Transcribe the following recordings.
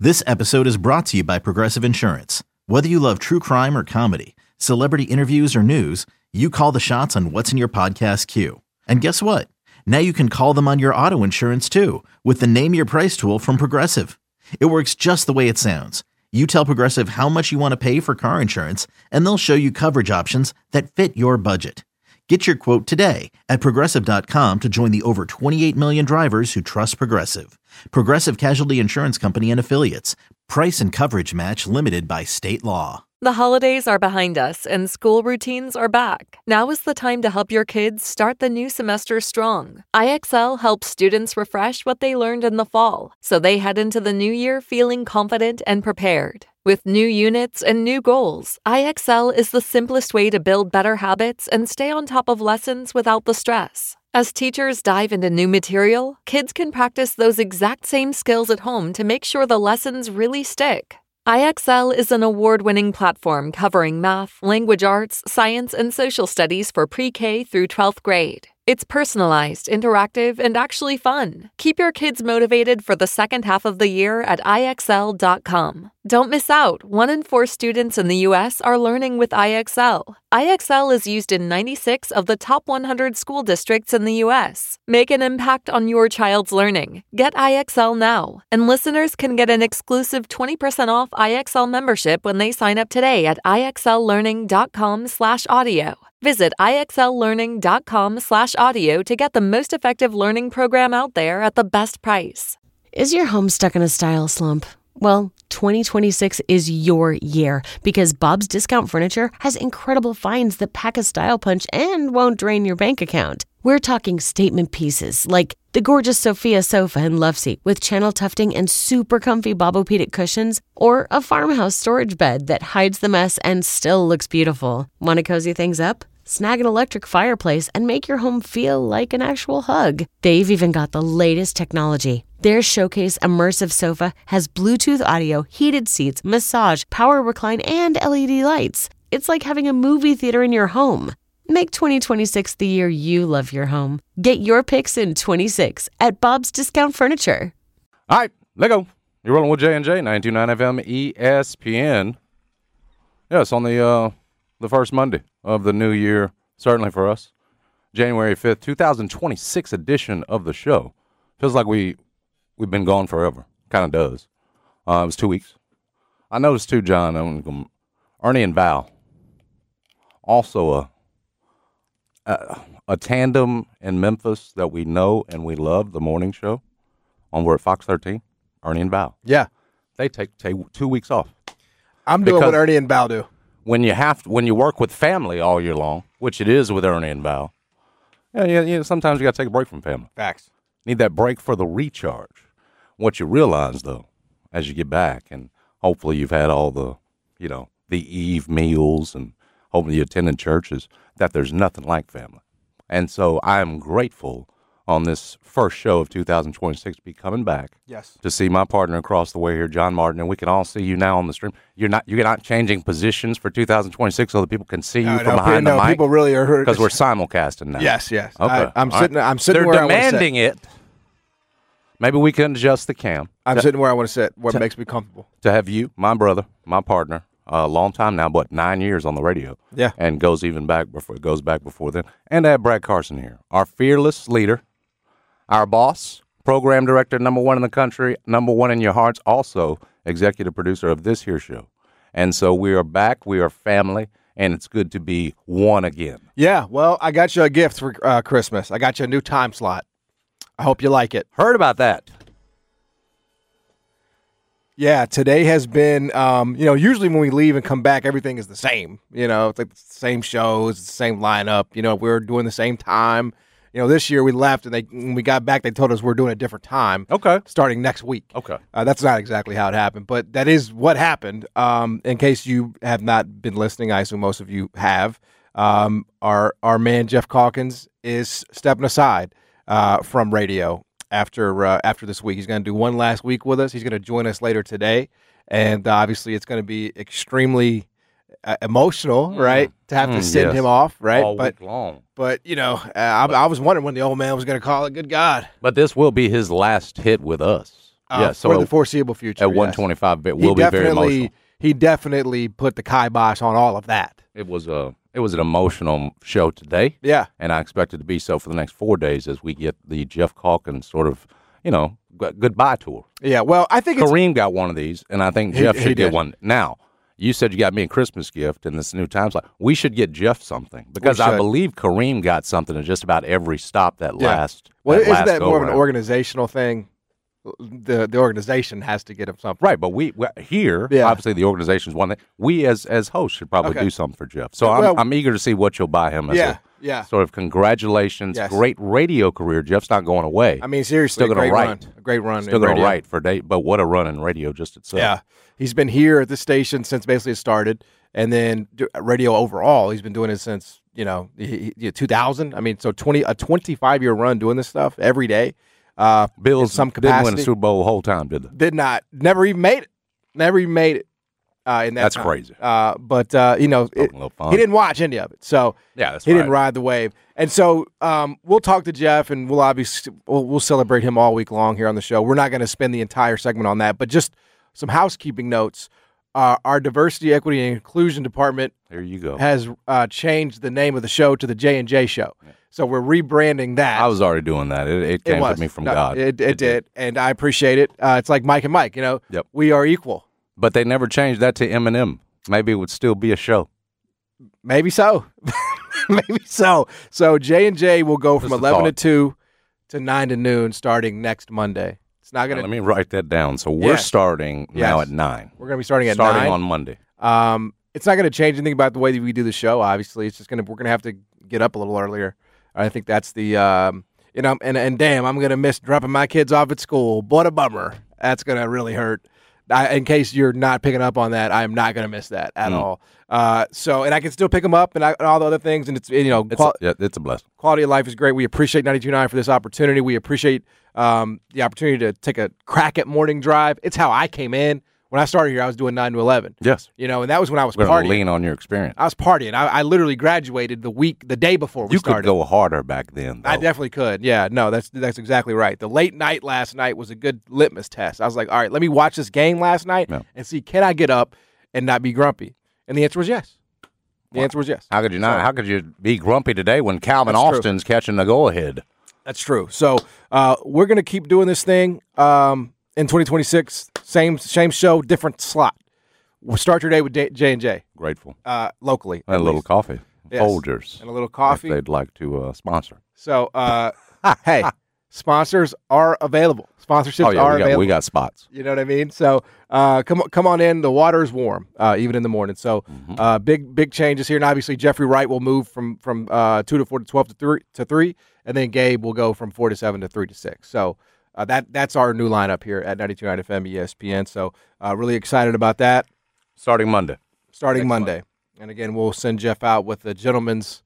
This episode is brought to you by Progressive Insurance. Whether you love true crime or comedy, celebrity interviews or news, you call the shots on what's in your podcast queue. And guess what? Now you can call them on your auto insurance too with the Name Your Price tool from Progressive. It works just the way it sounds. You tell Progressive how much you want to pay for car insurance, and they'll show you coverage options that fit your budget. Get your quote today at Progressive.com to join the over 28 million drivers who trust Progressive. Progressive Casualty Insurance Company and Affiliates. Price and coverage match limited by state law. The holidays are behind us and school routines are back. Now is the time to help your kids start the new semester strong. IXL helps students refresh what they learned in the fall, so they head into the new year feeling confident and prepared. With new units and new goals, IXL is the simplest way to build better habits and stay on top of lessons without the stress. As teachers dive into new material, kids can practice those exact same skills at home to make sure the lessons really stick. IXL is an award-winning platform covering math, language arts, science, and social studies for pre-K through 12th grade. It's personalized, interactive, and actually fun. Keep your kids motivated for the second half of the year at IXL.com. Don't miss out. 1 in 4 students in the U.S. are learning with IXL. IXL is used in 96 of the top 100 school districts in the U.S. Make an impact on your child's learning. Get IXL now. And listeners can get an exclusive 20% off IXL membership when they sign up today at IXLlearning.com/audio. Visit IXLlearning.com/audio to get the most effective learning program out there at the best price. Is your home stuck in a style slump? Well, 2026 is your year because Bob's Discount Furniture has incredible finds that pack a style punch and won't drain your bank account. We're talking statement pieces like the gorgeous Sophia sofa and love seat with channel tufting and super comfy Bobopedic cushions, or a farmhouse storage bed that hides the mess and still looks beautiful. Want to cozy things up? Snag an electric fireplace and make your home feel like an actual hug. They've even got the latest technology. Their Showcase Immersive Sofa has Bluetooth audio, heated seats, massage, power recline, and LED lights. It's like having a movie theater in your home. Make 2026 the year you love your home. Get your picks in 26 at Bob's Discount Furniture. All right, let go. You're rolling with J&J, 92.9 FM ESPN. Yes, on the first Monday of the new year, certainly for us. January 5th, 2026 edition of the show. Feels like we've been gone forever. Kind of does. It was 2 weeks. I noticed too, John, Ernie and Val, also a tandem in Memphis that we know and we love, the morning show on we're at Fox 13, Ernie and Val. Yeah. They take 2 weeks off. I'm doing what Ernie and Val do. When you work with family all year long, which it is with Ernie and Val, sometimes you got to take a break from family. Facts. Need that break for the recharge. What you realize, though, as you get back, and hopefully you've had all the eve meals, and hopefully you attended churches, that there's nothing like family. And so I am grateful on this first show of 2026 to be coming back. Yes. To see my partner across the way here, John Martin, and we can all see you now on the stream. You're not changing positions for 2026 so that people can see you from behind the mic. People really are hurt because we're simulcasting now. Yes. Okay. I'm sitting where I want to sit. They're demanding it. Maybe we can adjust the cam. I'm sitting where I want to sit. What makes me comfortable? To have you, my brother, my partner, a long time now, but 9 years on the radio. Yeah. And goes back before then. And to have Brad Carson here, our fearless leader. Our boss, program director, number 1 in the country, number 1 in your hearts, also executive producer of this here show. And so we are back, we are family, and it's good to be one again. Yeah, well, I got you a gift for Christmas. I got you a new time slot. I hope you like it. Heard about that. Yeah, today has been, usually when we leave and come back, everything is the same. It's like the same shows, the same lineup. We're doing the same time. This year we left, and when we got back, they told us we're doing a different time. Okay. Starting next week. Okay. That's not exactly how it happened, but that is what happened. In case you have not been listening, I assume most of you have. Our man Jeff Calkins is stepping aside from radio after this week. He's going to do one last week with us. He's going to join us later today, and obviously it's going to be extremely emotional, right? To have to send him off, right? All week long. But, I was wondering when the old man was going to call it. Good God. But this will be his last hit with us. For the foreseeable future. At 125 bit will be very emotional. He definitely put the kibosh on all of that. It was an emotional show today. Yeah. And I expect it to be so for the next 4 days as we get the Jeff Calkins sort of, goodbye tour. Yeah, well, I think Kareem got one of these, and I think Jeff should get did. one. Now, you said you got me a Christmas gift in this new time slot. We should get Jeff something because I believe Kareem got something at just about every stop that last. Well, isn't last that more of an go-round. organizational thing? The organization has to get him something. Right, but we here, obviously the organization is one thing. We as hosts should probably do something for Jeff. So I'm eager to see what you'll buy him as a sort of congratulations. Yes. Great radio career. Jeff's not going away. I mean, seriously, still going to write. A great run. Still going to write for day, but what a run in radio just itself. Yeah, he's been here at this station since basically it started, and then radio overall, he's been doing it since 2000. I mean, so a 25-year run doing this stuff every day. Bills in some capacity. didn't win the Super Bowl the whole time, did they? Did not. Never even made it. In that That's time. crazy. But he didn't watch any of it, so that's he didn't ride the wave. And so we'll talk to Jeff, and we'll celebrate him all week long here on the show. We're not going to spend the entire segment on that, but just some housekeeping notes. Our diversity, equity, and inclusion department there you go has changed the name of the show to the J&J Show. Yeah. So we're rebranding that. I was already doing that. It came to me from God. It did, and I appreciate it. It's like Mike and Mike. Yep. We are equal. But they never changed that to M&M. Maybe it would still be a show. Maybe so. Maybe so. So J&J will go from 11 to 2 to 9 to noon starting next Monday. It's not going to. Let me write that down. So we're starting now at 9. We're going to be starting at 9. Starting on Monday. It's not going to change anything about the way that we do the show. Obviously, it's just we're going to have to get up a little earlier. I think that's the and damn, I'm going to miss dropping my kids off at school. What a bummer. That's going to really hurt. In case you're not picking up on that, I'm not going to miss that at all. So, and I can still pick them up and all the other things, and it's it's a blessing. Quality of life is great. We appreciate 92.9 for this opportunity. We appreciate the opportunity to take a crack at morning drive. It's how I came in. When I started here, I was doing 9 to 11. Yes. And that was when I was We're partying. Lean on your experience. I was partying. I literally graduated the day before we started. You could go harder back then, though. I definitely could. Yeah, no, that's exactly right. The late night last night was a good litmus test. I was like, all right, let me watch this game last night and see, can I get up and not be grumpy? And the answer was yes. The answer was yes. How could you not? How could you be grumpy today when Calvin Austin's catching the go-ahead? That's true. So we're going to keep doing this thing in 2026. Same show, different slot. We'll start your day with J&J. Grateful. Locally. And a little coffee. Yes. Folgers. And a little coffee. If they'd like to sponsor. So, hey, sponsors are available. Sponsorships are available. We got spots. You know what I mean? So come on in. The water's warm, even in the morning. So big changes here. And obviously, Jeffrey Wright will move from 2 to 4 to 12 to 3. And then Gabe will go from 4 to 7 to 3 to 6. So that's our new lineup here at 92.9 FM ESPN. So really excited about that. Starting Monday. Starting Monday. And again, we'll send Jeff out with the gentleman's,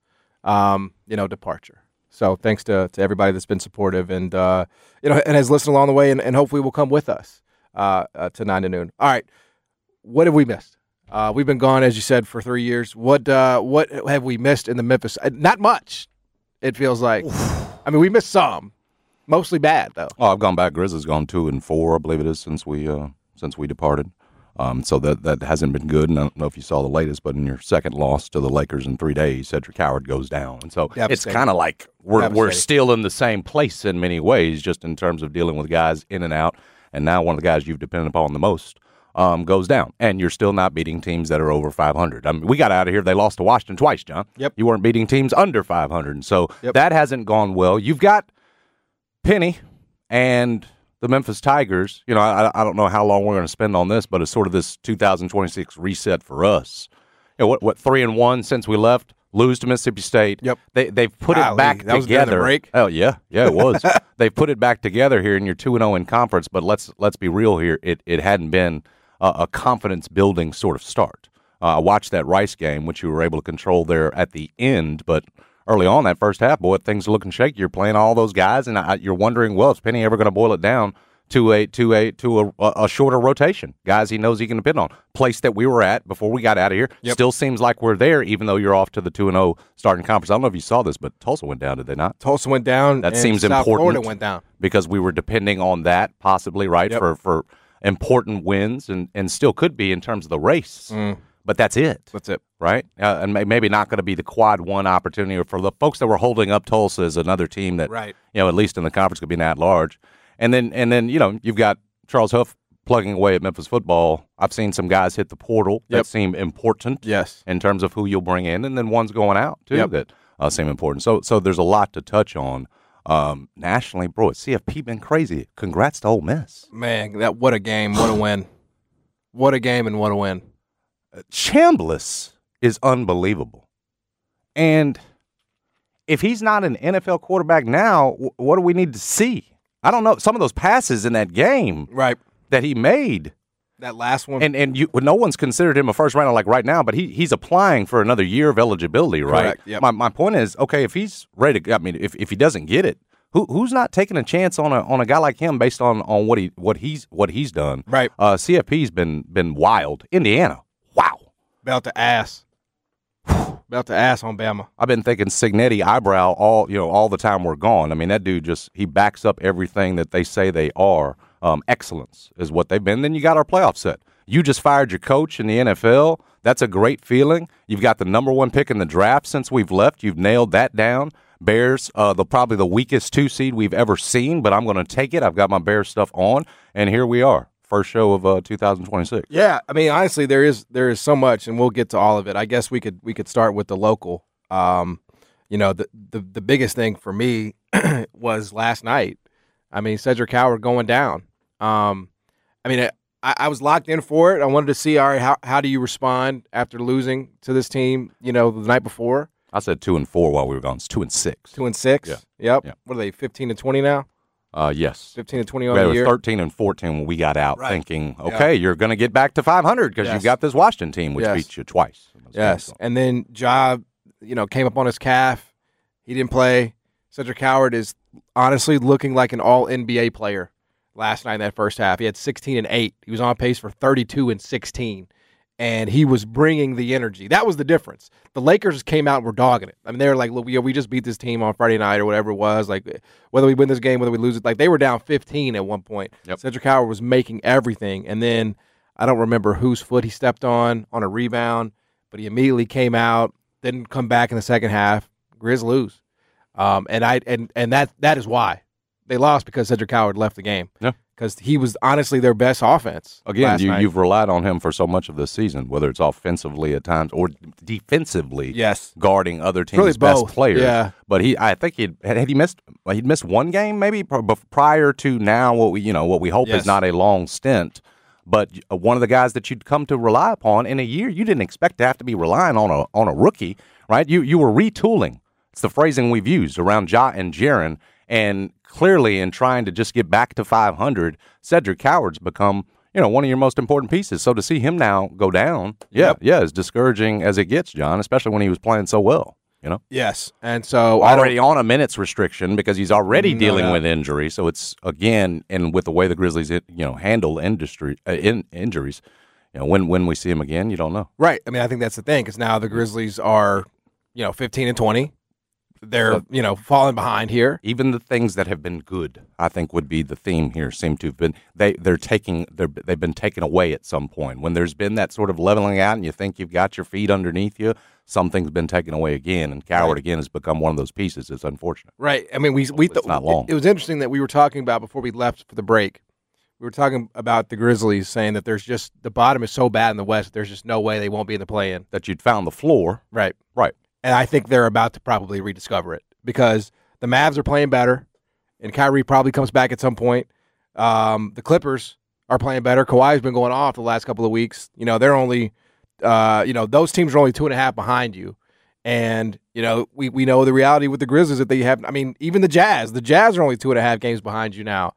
departure. So thanks to everybody that's been supportive and and has listened along the way, and hopefully will come with us to 9 to noon. All right, what have we missed? We've been gone, as you said, for 3 years. What have we missed in the Memphis? Not much. It feels like. I mean, we missed some, mostly bad though. Oh, I've gone back. Grizzlies gone 2-4, I believe it is, since we departed. So that hasn't been good. And I don't know if you saw the latest, but in your second loss to the Lakers in 3 days, Cedric Howard goes down. And so it's kind of like we're still in the same place in many ways, just in terms of dealing with guys in and out. And now one of the guys you've depended upon the most goes down. And you're still not beating teams that are over 500. I mean, we got out of here. They lost to Washington twice, John. Yep. You weren't beating teams under 500. And so that hasn't gone well. You've got Penny and the Memphis Tigers. I don't know how long we're going to spend on this, but it's sort of this 2026 reset for us. What 3-1 since we left? Lose to Mississippi State. Yep. They've put it back that was together. The break. Oh yeah, it was. They've put it back together here, and you're 2-0 in conference. But let's be real here. It hadn't been a confidence building sort of start. I watched that Rice game, which you were able to control there at the end, but early on that first half, boy, things are looking shaky. You're playing all those guys, and you're wondering, well, is Penny ever going to boil it down to a shorter rotation. Guys he knows he can depend on. Place that we were at before we got out of here still seems like we're there, even though you're off to the 2-0 starting conference. I don't know if you saw this, but Tulsa went down, did they not? Tulsa went down. That and seems South important. Florida went down because we were depending on that possibly, right, for important wins and still could be in terms of the race. But that's it. That's it. Right? And maybe not going to be the quad one opportunity for the folks that were holding up Tulsa as another team that, at least in the conference could be an at-large. And then you've got Charles Huff plugging away at Memphis football. I've seen some guys hit the portal that seem important in terms of who you'll bring in. And then one's going out, too, that seem important. So there's a lot to touch on. Nationally, bro, CFP been crazy. Congrats to Ole Miss. Man, what a game. What a win. What a game and what a win. Chambliss is unbelievable. And if he's not an NFL quarterback now, what do we need to see? I don't know. Some of those passes in that game that he made. That last one. And no one's considered him a first rounder like right now, but he's applying for another year of eligibility, right? Correct. Yep. My point is, okay, if he's ready to, I mean, if he doesn't get it, who's not taking a chance on a guy like him based on what he's done? Right. CFP's been wild. Indiana. Wow. About to ass on Bama. I've been thinking Signetti eyebrow all the time we're gone. I mean, that dude he backs up everything that they say they are. Excellence is what they've been. Then you got our playoff set. You just fired your coach in the NFL. That's a great feeling. You've got the number 1 pick in the draft since we've left. You've nailed that down. Bears, probably the weakest 2 seed we've ever seen, but I'm going to take it. I've got my Bears stuff on, and here we are. First show of 2026. Yeah, I mean, honestly, there is so much, and we'll get to all of it. I guess we could start with the local. The biggest thing for me was last night. I mean, Cedric Howard going down. I was locked in for it. I wanted to see, all right, how do you respond after losing to this team? The night before. I said 2-4 while we were gone. It's 2-6. 2-6. Yeah. Yep. Yeah. What are they? 15-20 now. Yes. 15-20 on the year. 13-14 when we got out, thinking, okay, you're going to get back to 500 because you've got this Washington team, which beat you twice. Yes. And then Ja, came up on his calf. He didn't play. Cedric Howard is honestly looking like an all-NBA player last night in that first half. He had 16 and 8. He was on pace for 32 and 16. And he was bringing the energy. That was the difference. The Lakers came out and were dogging it. I mean, they were like, look, we just beat this team on Friday night or whatever it was. Like, whether we win this game, whether we lose it. Like, they were down 15 at one point. Yep. Cedric Howard was making everything. And then I don't remember whose foot he stepped on a rebound, but he immediately came out, didn't come back in the second half. Grizz lose. And that is why. They lost because Cedric Howard left the game. Yeah. Because he was honestly their best offense. Again, you've relied on him for so much of this season, whether it's offensively at times or defensively, guarding other teams' really best players. Yeah. But I think he'd missed one game maybe prior to now. What we hope is not a long stint. But one of the guys that you'd come to rely upon in a year, you didn't expect to have to be relying on a rookie, right? You were retooling. It's the phrasing we've used around Ja and Jaren. And clearly, in trying to just get back to 500, Cedric Howard's become, one of your most important pieces. So to see him now go down, as discouraging as it gets, John, especially when he was playing so well, Yes, and so already on a minutes restriction because he's already dealing with injury. So it's, again, and with the way the Grizzlies, handle injuries, when we see him again, you don't know. Right. I mean, I think that's the thing because now the Grizzlies are, 15 and 20. They're, falling behind here. Even the things that have been good, I think, would be the theme here. Seem to have been they've been taken away at some point. When there's been that sort of leveling out, and you think you've got your feet underneath you, something's been taken away again. And Coward again has become one of those pieces. It's unfortunate. Right. I mean, it's not long. It was interesting that we were talking about before we left for the break. We were talking about the Grizzlies saying that there's just the bottom is so bad in the West. There's just no way they won't be in the play-in. That you'd found the floor. Right. Right. And I think they're about to probably rediscover it because the Mavs are playing better, and Kyrie probably comes back at some point. The Clippers are playing better. Kawhi's been going off the last couple of weeks. They're only, those teams are only 2.5 behind you. And, we know the reality with the Grizzlies that they have. I mean, even the Jazz are only 2.5 games behind you now.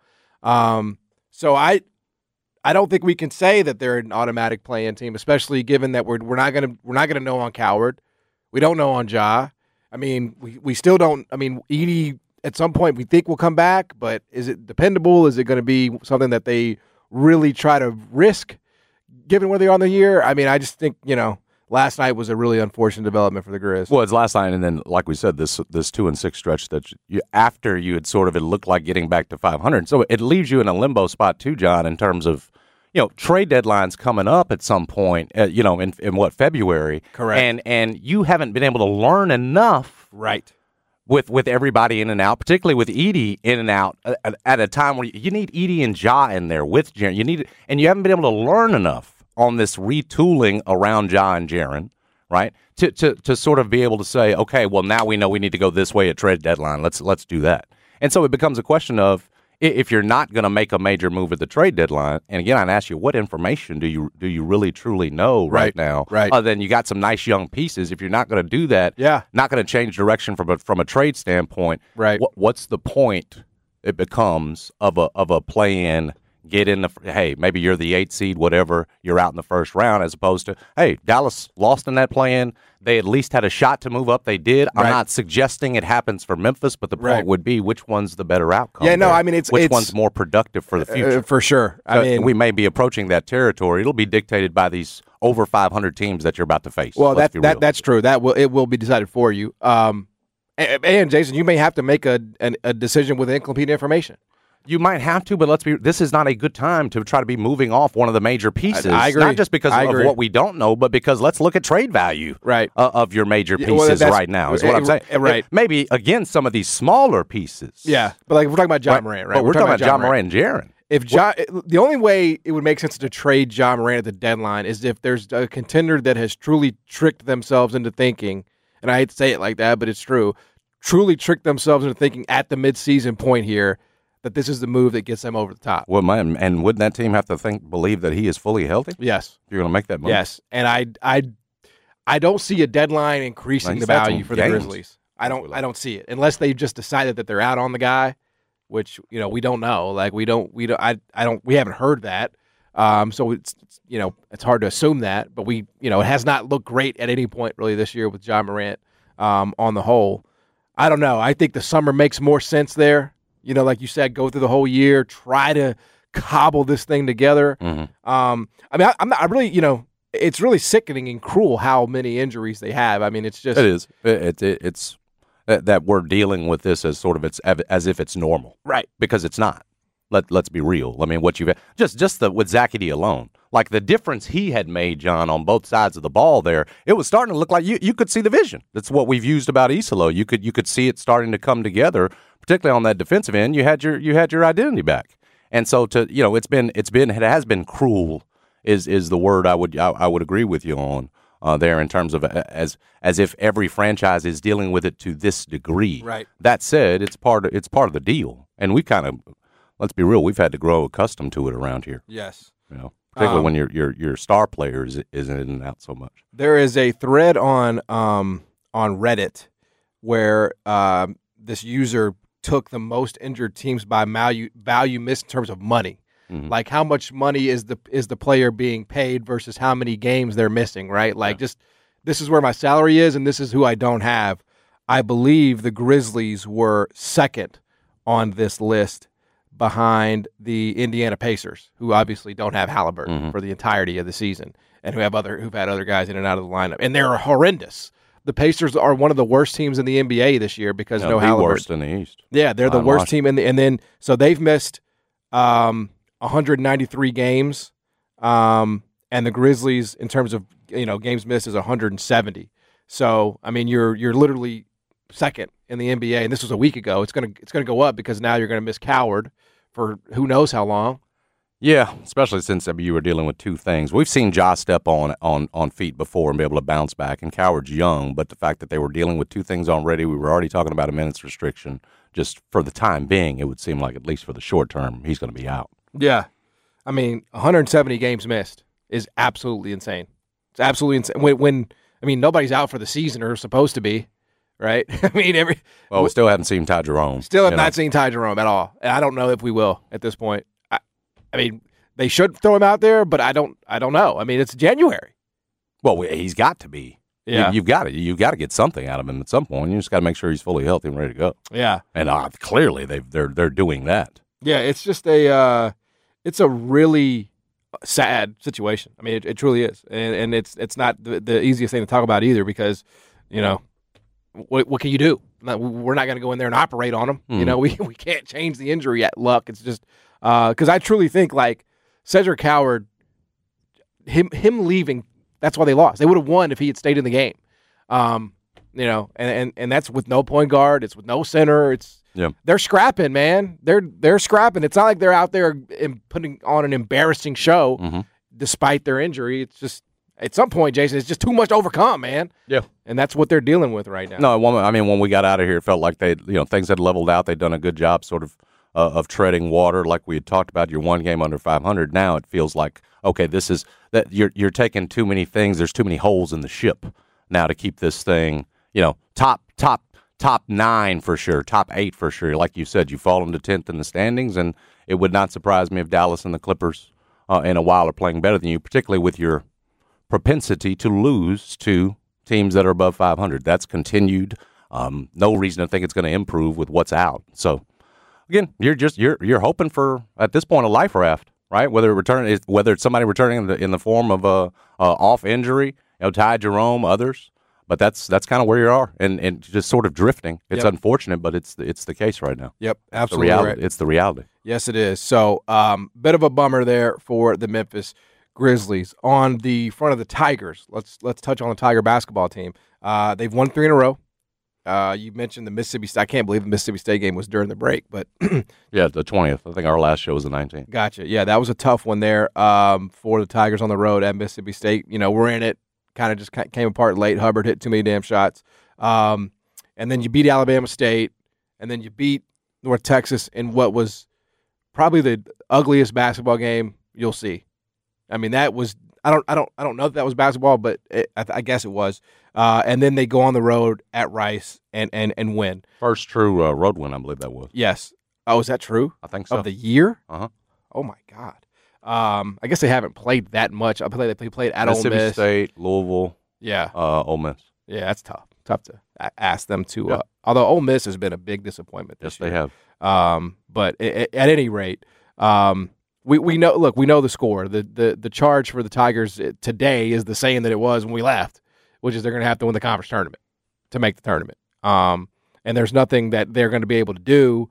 So I don't think we can say that they're an automatic play-in team, especially given that we're not gonna know on Coward. We don't know on Ja. I mean, we still don't. I mean, Edey at some point we think will come back, but is it dependable? Is it going to be something that they really try to risk given where they are in the year? I mean, I just think, last night was a really unfortunate development for the Grizz. Well, it's last night, and then, like we said, this 2-6 stretch that after you had sort of, it looked like getting back to 500. So it leaves you in a limbo spot too, John, in terms of, trade deadlines coming up at some point, in what, February? Correct. And you haven't been able to learn enough. Right. With everybody in and out, particularly with Edey in and out at a time where you need Edey and Ja in there with Jaren. And you haven't been able to learn enough on this retooling around Ja and Jaren, right? To sort of be able to say, okay, well, now we know we need to go this way at trade deadline. Let's do that. And so it becomes a question of, if you're not going to make a major move at the trade deadline, and again, I'd ask you, what information do you really truly know right now? Right. Other than you got some nice young pieces. If you're not going to do that, not going to change direction from a trade standpoint, right? What's the point? It becomes of a play-in. Get in hey, maybe you're the 8th seed, whatever. You're out in the first round, as opposed to, hey, Dallas lost in that play-in. They at least had a shot to move up. They did. I'm not suggesting it happens for Memphis, but the point would be, which one's the better outcome? Yeah, no, there? I mean, which one's more productive for the future? For sure. I mean, we may be approaching that territory. It'll be dictated by these over 500 teams that you're about to face. Well, that's true. It will be decided for you. And Jason, you may have to make a decision with incomplete information. You might have to, but this is not a good time to try to be moving off one of the major pieces. I agree. Not just because of what we don't know, but because let's look at trade value of your major pieces right now, is what I'm saying. Right. Maybe, again, some of these smaller pieces. Yeah, but like we're talking about John Morant, right? But we're talking about John Morant and Jaren. The only way it would make sense to trade John Morant at the deadline is if there's a contender that has truly tricked themselves into thinking, and I hate to say it like that, but it's true, truly tricked themselves into thinking at the midseason point here that this is the move that gets them over the top. Well, and wouldn't that team have to believe that he is fully healthy? Yes. If you're going to make that move? Yes. And I don't see a deadline increasing the value for the Grizzlies. I don't see it unless they just decided that they're out on the guy, which we don't know. Like we haven't heard that. So it's hard to assume that, but it has not looked great at any point really this year with John Morant on the whole. I don't know. I think the summer makes more sense there. Like you said, go through the whole year, try to cobble this thing together. Mm-hmm. I mean, I really, it's really sickening and cruel how many injuries they have. I mean, it's just. It is. It's that we're dealing with this as sort of as if it's normal. Right. Because it's not. Let's be real. I mean, what you've just with Zach Edey alone, like the difference he had made, John, on both sides of the ball there, it was starting to look like you could see the vision. That's what we've used about Isalo. You could see it starting to come together, particularly on that defensive end. You had your identity back, and so it has been cruel is the word I would agree with you on there in terms of as if every franchise is dealing with it to this degree. Right. That said, it's part of the deal, and we kind of. Let's be real. We've had to grow accustomed to it around here. Yes, particularly when your star player is in and out so much. There is a thread on Reddit where this user took the most injured teams by value missed in terms of money, like how much money is the player being paid versus how many games they're missing. Right, like just this is where my salary is and this is who I don't have. I believe the Grizzlies were second on this list, behind the Indiana Pacers, who obviously don't have Halliburton for the entirety of the season, and who've had other guys in and out of the lineup, and they're horrendous. The Pacers are one of the worst teams in the NBA this year because no Halliburton. The worst in the East. Yeah, they're the worst team so they've missed 193 games, and the Grizzlies in terms of games missed is 170. So I mean you're literally second in the NBA, and this was a week ago. It's gonna go up because now you're gonna miss Coward for who knows how long. Yeah, especially since you were dealing with two things. We've seen Ja step on feet before and be able to bounce back, and Coward's young, but the fact that they were dealing with two things already, we were already talking about a minutes restriction. Just for the time being, it would seem like at least for the short term, he's going to be out. Yeah. I mean, 170 games missed is absolutely insane. It's absolutely insane. When nobody's out for the season or supposed to be. Right? I mean, we still haven't seen Ty Jerome. Still have not seen Ty Jerome at all. And I don't know if we will at this point. I mean, they should throw him out there, but I don't know. I mean, it's January. Well, he's got to be. Yeah. You've got to get something out of him at some point. You just got to make sure he's fully healthy and ready to go. Yeah. And clearly they're doing that. Yeah, it's just a really sad situation. I mean, it truly is, and it's not the easiest thing to talk about either because, what can you do? We're not going to go in there and operate on him. We can't change the injury at luck. It's just because I truly think like Cedric Howard, him leaving, that's why they lost. They would have won if he had stayed in the game. And that's with no point guard. It's with no center. They're scrapping, man. They're scrapping. It's not like they're out there putting on an embarrassing show despite their injury. It's just at some point, Jason, it's just too much to overcome, man. Yeah, and that's what they're dealing with right now. No, I mean when we got out of here, it felt like things had leveled out. They'd done a good job, sort of treading water, like we had talked about. You're one game under 500. Now it feels like okay, this is that you're taking too many things. There's too many holes in the ship now to keep this thing, top 9 for sure, top 8 for sure. Like you said, you've fallen to 10th in the standings, and it would not surprise me if Dallas and the Clippers in a while are playing better than you, particularly with your propensity to lose to teams that are above 500. That's continued. No reason to think it's going to improve with what's out. So again, you're hoping for at this point a life raft, right? Whether it's somebody returning in the form of a off injury, Ty Jerome, others. But that's kind of where you are, and just sort of drifting. It's unfortunate, but it's the case right now. Yep, absolutely right. It's the reality. Yes, it is. So, bit of a bummer there for the Memphis Grizzlies. On the front of the Tigers, let's touch on the Tiger basketball team. They've won 3 in a row. You mentioned the Mississippi State. I can't believe the Mississippi State game was during the break, but yeah, the 20th. I think our last show was the 19th. Gotcha. Yeah, that was a tough one there for the Tigers on the road at Mississippi State. We're in it. Kind of just came apart late. Hubbard hit too many damn shots. And then you beat Alabama State, and then you beat North Texas in what was probably the ugliest basketball game you'll see. I mean, that was I don't know if that was basketball, but I guess it was. And then they go on the road at Rice and win. First true road win, I believe that was. Yes. Oh, is that true? I think so. Of the year? Uh-huh. Oh my God. I guess they haven't played that much. They played at Ole Miss. Mississippi State, Louisville. Yeah. Ole Miss. Yeah, that's tough. Tough to ask them to. Although Ole Miss has been a big disappointment this year. Yes, they have. But at any rate, we know. Look, we know the score. The charge for the Tigers today is the same that it was when we left, which is they're going to have to win the conference tournament to make the tournament. And there's nothing that they're going to be able to do,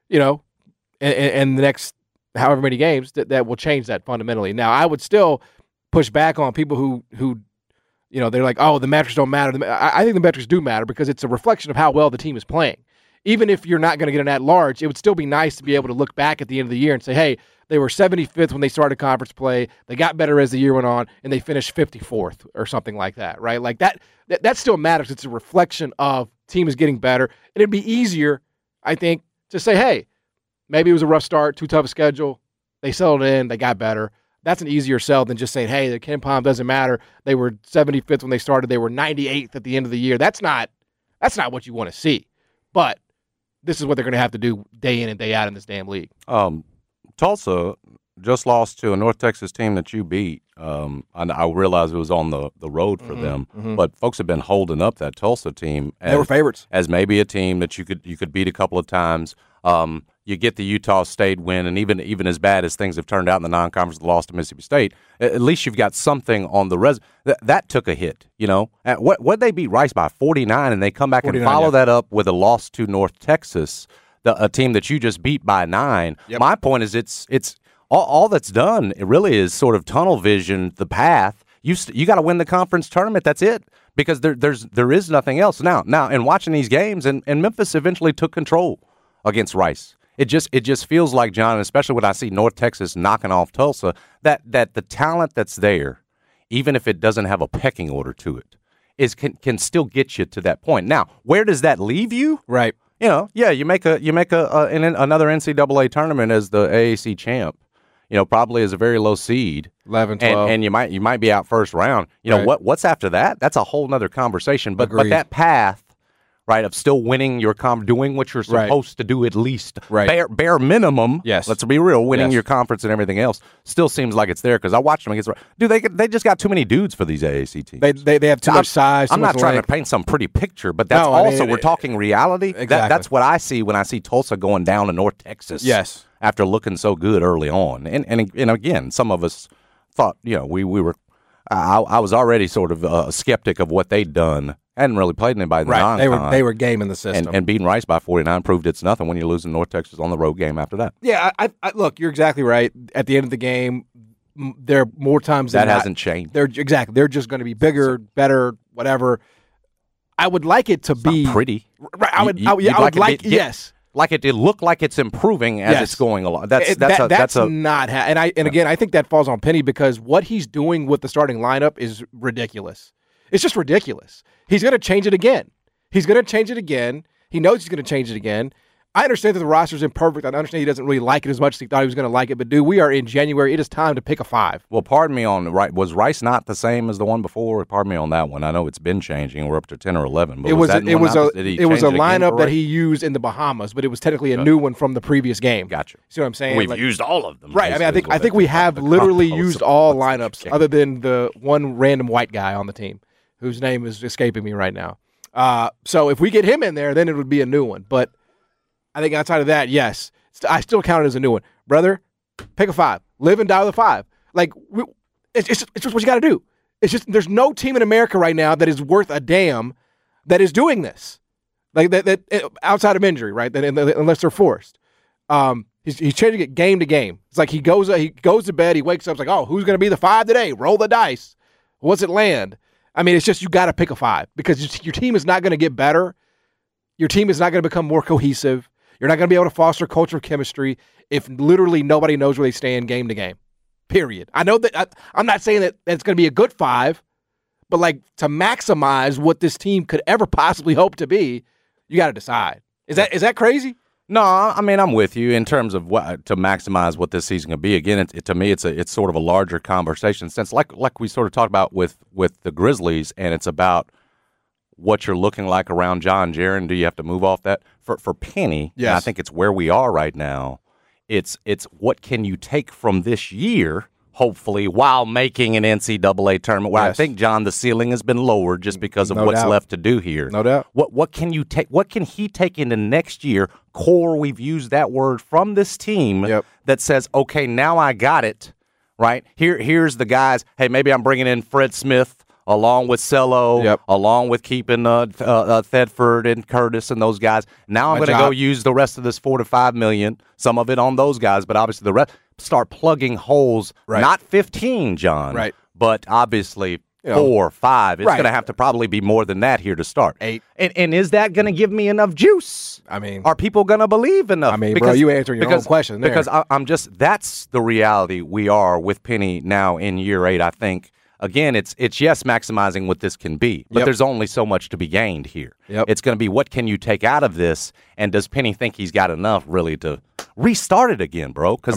in the next however many games that will change that fundamentally. Now, I would still push back on people who they're like, oh, the metrics don't matter. I think the metrics do matter because it's a reflection of how well the team is playing. Even if you're not going to get an at-large, it would still be nice to be able to look back at the end of the year and say, hey, they were 75th when they started conference play. They got better as the year went on, and they finished 54th or something like that, right? Like that still matters. It's a reflection of team is getting better. And it'd be easier, I think, to say, hey, maybe it was a rough start, too tough a schedule. They settled in. They got better. That's an easier sell than just saying, hey, the KenPom doesn't matter. They were 75th when they started. They were 98th at the end of the year. That's not what you want to see. But this is what they're going to have to do day in and day out in this damn league. Tulsa just lost to a North Texas team that you beat. And I realized it was on the road for them. Mm-hmm. But folks have been holding up that Tulsa team. They were favorites. As maybe a team that you could beat a couple of times. You get the Utah State win, and even as bad as things have turned out in the non-conference loss to Mississippi State, at least you've got something on the that took a hit, What they beat Rice by 49, and they come back and follow that up with a loss to North Texas, a team that you just beat by 9. Yep. My point is it's all that's done. It really is sort of tunnel vision, the path. You got to win the conference tournament. That's it, because there is nothing else now. In watching these games, and Memphis eventually took control against Rice. It just feels like, John, especially when I see North Texas knocking off Tulsa, that the talent that's there, even if it doesn't have a pecking order to it, can still get you to that point. Now, where does that leave you? Right. You make another NCAA tournament as the AAC champ. Probably as a very low seed, 11, 12, and you might be out first round. Right. What's after that? That's a whole nother conversation. But that path right, of still winning your doing what you're supposed to do at least. Right. Bare minimum. Yes. Let's be real. Winning your conference and everything else still seems like it's there because I watched them against. Dude, they just got too many dudes for these AAC teams. They have too much size. I'm not trying to paint some pretty picture, but that's we're talking reality. Exactly. That's what I see when I see Tulsa going down to North Texas. Yes. After looking so good early on, and again, some of us thought we were. I was already sort of a skeptic of what they'd done. Hadn't really played anybody in the non-con. They were game in the system. And beating Rice by 49 proved it's nothing when you're losing North Texas on the road game after that. Yeah, I look, you're exactly right. At the end of the game, there are more times than that hasn't changed. They're just going to be bigger, better, whatever. I would like it to be pretty. Right, I would like yes. Like it look like it's improving as it's going along. That's not again, I think that falls on Penny because what he's doing with the starting lineup is ridiculous. It's just ridiculous. He's going to change it again. He knows he's going to change it again. I understand that the roster's imperfect. I understand he doesn't really like it as much as he thought he was going to like it. But, dude, we are in January. It is time to pick a 5. Well, pardon me on right. Was Rice not the same as the one before? Pardon me on that one. I know it's been changing. We're up to 10 or 11. But it was a lineup that he used in the Bahamas, but it was technically a new one from the previous game. Gotcha. See what I'm saying? We've used all of them. Right. I mean, I think we have literally used all lineups other than the one random white guy on the team whose name is escaping me right now. So if we get him in there, then it would be a new one. But I think outside of that, yes, I still count it as a new one. Brother, pick a 5. Live and die with a 5. Like, it's just what you got to do. It's just there's no team in America right now that is worth a damn that is doing this. Like that outside of injury, right? Unless they're forced. He's changing it game to game. It's like he goes to bed, he wakes up, it's like, oh, who's going to be the 5 today? Roll the dice. What's it land? I mean, it's just you got to pick a 5 because your team is not going to get better. Your team is not going to become more cohesive. You're not going to be able to foster a culture of chemistry if literally nobody knows where they stand game to game, period. I know that I'm not saying that it's going to be a good 5, but like to maximize what this team could ever possibly hope to be, you got to decide. Is that crazy? No, I mean, I'm with you in terms of what to maximize what this season can be. Again, to me, it's sort of a larger conversation since like we sort of talked about with the Grizzlies, and it's about what you're looking like around John Jaren. Do you have to move off that? For Penny, yes. I think it's where we are right now. It's what can you take from this year, hopefully, while making an NCAA tournament where I think, John, the ceiling has been lowered just because of what's left to do here. No doubt. What can you take? What can he take into next year? Core, we've used that word from this team that says, okay, now I got it, right? Here's the guys. Hey, maybe I'm bringing in Fred Smith along with Cello, along with keeping Thedford and Curtis and those guys. Now I'm going to go use the rest of this $4 to $5 million, some of it on those guys, but obviously the rest, start plugging holes, not 15, John, but obviously 4, 5. It's going to have to probably be more than that here to start. 8. And is that going to give me enough juice? I mean, are people going to believe enough? I mean, bro, you answering your own question there. Because I'm just, that's the reality we are with Penny now in year 8, I think. Again, it's maximizing what this can be, but there's only so much to be gained here. It's going to be what can you take out of this, and does Penny think he's got enough really to restart it again, bro? Because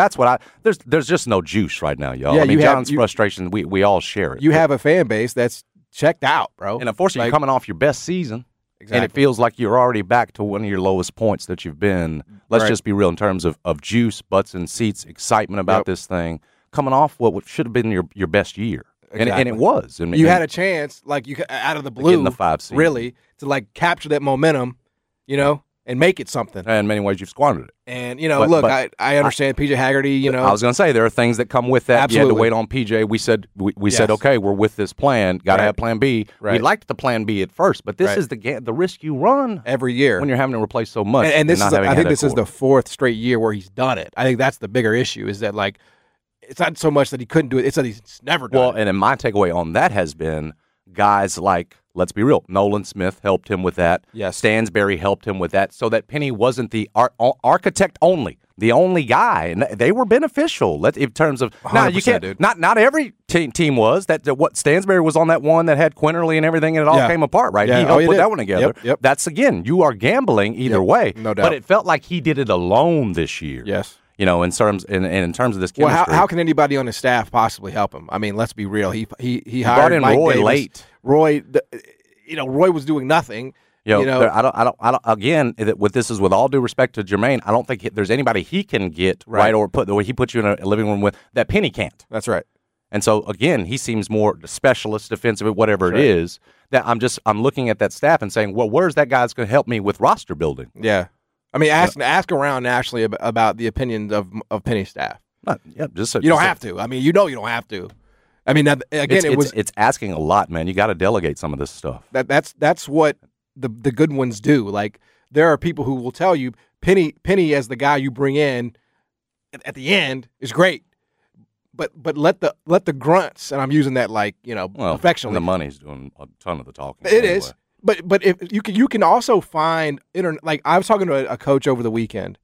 there's just no juice right now, y'all. Yeah, I mean, John's frustration, we all share it. You have a fan base that's checked out, bro, and unfortunately, you're coming off your best season. Exactly. And it feels like you're already back to one of your lowest points that you've been. Let's just be real in terms of juice, butts and seats, excitement about this thing, coming off what should have been your best year. Exactly. And it was. You had a chance, like you out of the blue, in the 5 seed, really, to like capture that momentum, and make it something. And in many ways, you've squandered it. And look, I understand PJ Haggerty. I was going to say there are things that come with that. Absolutely. You had to wait on PJ. We said said okay, we're with this plan. Got to have Plan B. We liked the Plan B at first, but this is the risk you run every year when you're having to replace so much. And this I think this is the 4th straight year where he's done it. I think that's the bigger issue. Is that like. It's not so much that he couldn't do it. It's that he's never done it. Well, and then my takeaway on that has been guys like, let's be real, Nolan Smith helped him with that. Yes. Stansberry helped him with that so that Penny wasn't the architect only, the only guy. And they were beneficial in terms of – now, you can't – not every team was. What Stansberry was on that one that had Quinterly and everything, and it all came apart, right? Yeah. He helped put that one together. Yep. That's, again, you are gambling either way. No doubt. But it felt like he did it alone this year. Yes. In terms of this chemistry. Well, how can anybody on his staff possibly help him? I mean, let's be real. He hired brought in Mike Roy Davis. late. Roy was doing nothing. I don't. Again, with all due respect to Jermaine, I don't think there's anybody he can get right or put the way he puts you in a living room with that Penny can't. That's right. And so again, he seems more specialist, defensive, whatever it is. That I'm looking at that staff and saying, well, where's that guy's going to help me with roster building? Yeah, I mean, ask around nationally about the opinions of Penny staff. You don't have to. I mean, you don't have to. I mean, again, it's asking a lot, man. You got to delegate some of this stuff. That's what the good ones do. Like, there are people who will tell you Penny as the guy you bring in at the end is great, but let the grunts, and I'm using that affectionately. The money's doing a ton of the talking. It is, but if you can also find like I was talking to a coach over the weekend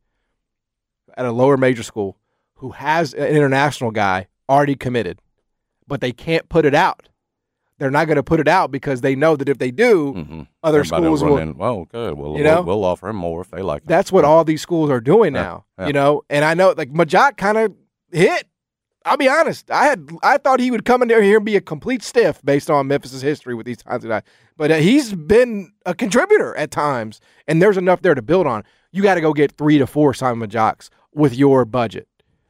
at a lower major school who has an international guy already committed, but they can't put it out. They're not going to put it out because they know that if they do, other schools will. Well, good. We'll offer him more if they like. That's what all these schools are doing now. Yeah. And I know like Majak kind of hit. I'll be honest. I thought he would come in here and be a complete stiff based on Memphis's history with these times tonight. But he's been a contributor at times, and there's enough there to build on. You got to go get 3 to 4 Simon Majaks with your budget.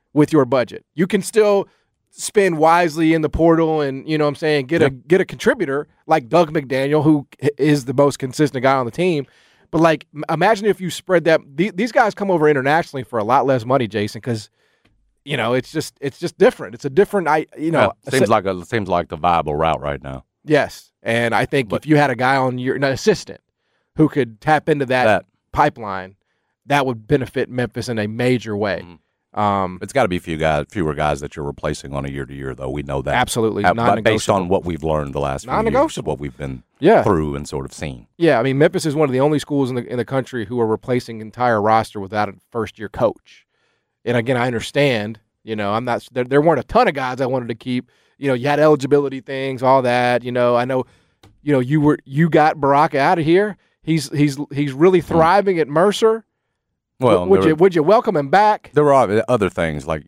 You can still spend wisely in the portal and, you know what I'm saying, get a contributor like Doug McDaniel, who is the most consistent guy on the team. But, like, imagine if you spread that. These guys come over internationally for a lot less money, Jason, because, it's just different. It's a different, seems like the viable route right now. Yes, and I think if you had a guy on an assistant who could tap into that pipeline, that would benefit Memphis in a major way. It's got to be fewer guys that you're replacing on a year-to-year, though. We know that. Absolutely. But based on what we've learned the last few years, what we've been through and sort of seen. Yeah, I mean, Memphis is one of the only schools in the country who are replacing entire roster without a first-year coach. And, again, I understand, I'm not – there weren't a ton of guys I wanted to keep. You had eligibility things, all that. I know, you got Baraka out of here. He's really thriving at Mercer. Well, would you welcome him back? There were other things like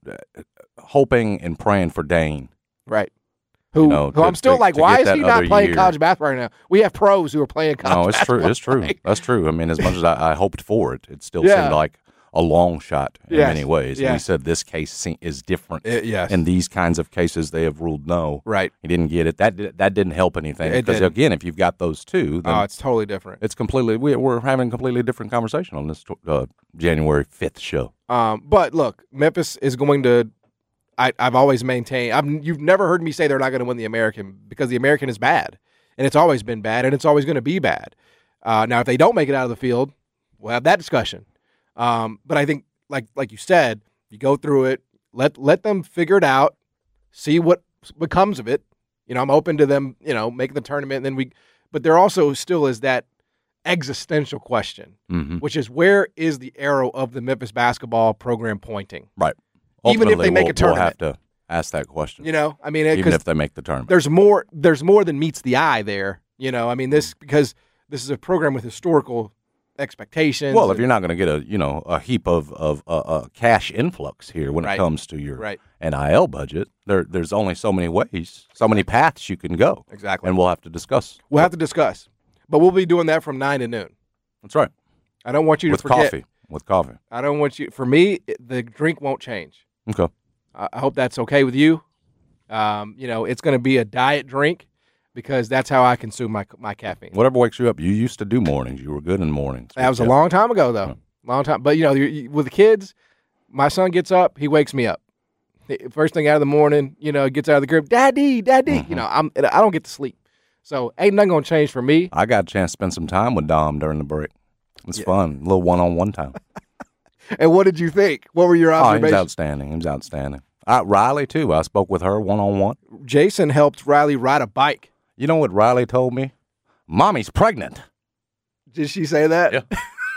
hoping and praying for Dane, right? Who I'm still like, why is he not playing college basketball right now? We have pros who are playing college. No, it's true. Right? That's true. I mean, as much as I hoped for it, it still seemed like a long shot in many ways. Yes. And he said this case is different. Yes. In these kinds of cases, they have ruled no. Right. He didn't get it. That didn't help anything. Because, again, if you've got those two, then it's totally different. It's completely – we're having a completely different conversation on this January 5th show. But, look, Memphis is going to – I've always maintained – you've never heard me say they're not going to win the American because the American is bad. And it's always been bad, and it's always going to be bad. Now, if they don't make it out of the field, we'll have that discussion. But I think, like you said, you go through it, let them figure it out, see what becomes of it. I'm open to them, making the tournament, and then but there also still is that existential question, which is where is the arrow of the Memphis basketball program pointing? Right. Even if they make a tournament, we'll have to ask that question. Even if they make the tournament, there's more than meets the eye there. Because this is a program with historical expectations. Well, if you're not going to get a heap of cash influx here when it comes to your NIL budget, there's only so many ways, so many paths you can go. Exactly. And we'll have to discuss. But we'll be doing that from 9 to noon. That's right. I don't want you to forget. With coffee. I don't want you. For me, the drink won't change. Okay. I hope that's okay with you. It's going to be a diet drink. Because that's how I consume my caffeine. Whatever wakes you up. You used to do mornings. You were good in mornings. That was a long time ago, though. Long time. But, with the kids, my son gets up, he wakes me up. First thing out of the morning, gets out of the crib, Daddy. Mm-hmm. I don't get to sleep. So ain't nothing going to change for me. I got a chance to spend some time with Dom during the break. It's fun. A little one-on-one time. And what did you think? What were your observations? He was outstanding. Riley, too. I spoke with her one-on-one. Jason helped Riley ride a bike. You know what Riley told me? Mommy's pregnant. Did she say that? Yeah.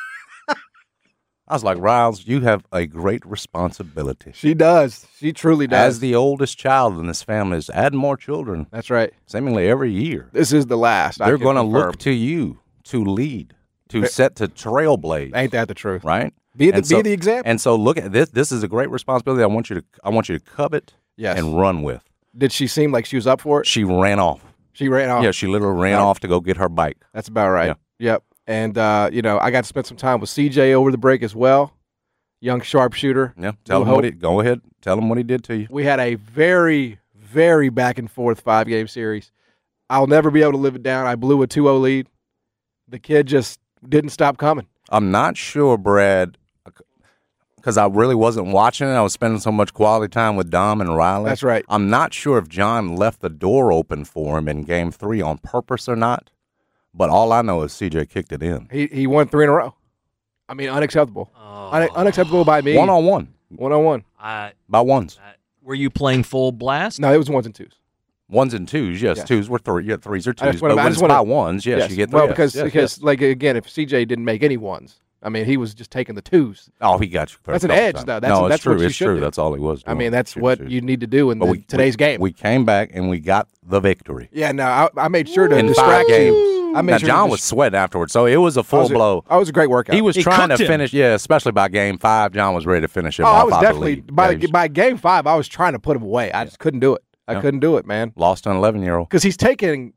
I was like, Riles, you have a great responsibility. She does. She truly does. As the oldest child in this family is adding more children. That's right. Seemingly every year. This is the last. They're going to look to you to lead, to trailblaze. Ain't that the truth? Right? Be the example. And so look at this. This is a great responsibility. I want you to covet and run with. Did she seem like she was up for it? She ran off. She ran off? Yeah, she literally ran off to go get her bike. That's about right. Yeah. Yep. And, I got to spend some time with CJ over the break as well. Young sharpshooter. Yeah. Tell him go ahead. Tell him what he did to you. We had a very, very back-and-forth 5-game series. I'll never be able to live it down. I blew a 2-0 lead. The kid just didn't stop coming. I'm not sure, Brad, because I really wasn't watching it. I was spending so much quality time with Dom and Riley. That's right. I'm not sure if John left the door open for him in Game 3 on purpose or not, but all I know is CJ kicked it in. He won 3 in a row. I mean, unacceptable. Unacceptable by me. One-on-one. One-on-one. By ones. Were you playing full blast? No, it was ones and twos. Ones and twos, yes. Twos were three. Yeah, threes or twos. But when it's by ones, yes, you get three. Well, because like, again, if CJ didn't make any ones, I mean, he was just taking the twos. Oh, he got you. That's an edge, though. That's true. what you It's should true. do. That's all he was doing. I mean, that's what you need to do in today's game. We came back and we got the victory. Yeah, no, I made sure to in distract 5 games. I John was sweating afterwards, so it was a full blow. It was a great workout. He was trying to finish, especially by Game 5. John was ready to finish him I off. was definitely by Game 5. I was trying to put him away. I just couldn't do it. I couldn't do it, man. Lost to an 11-year-old because he's taking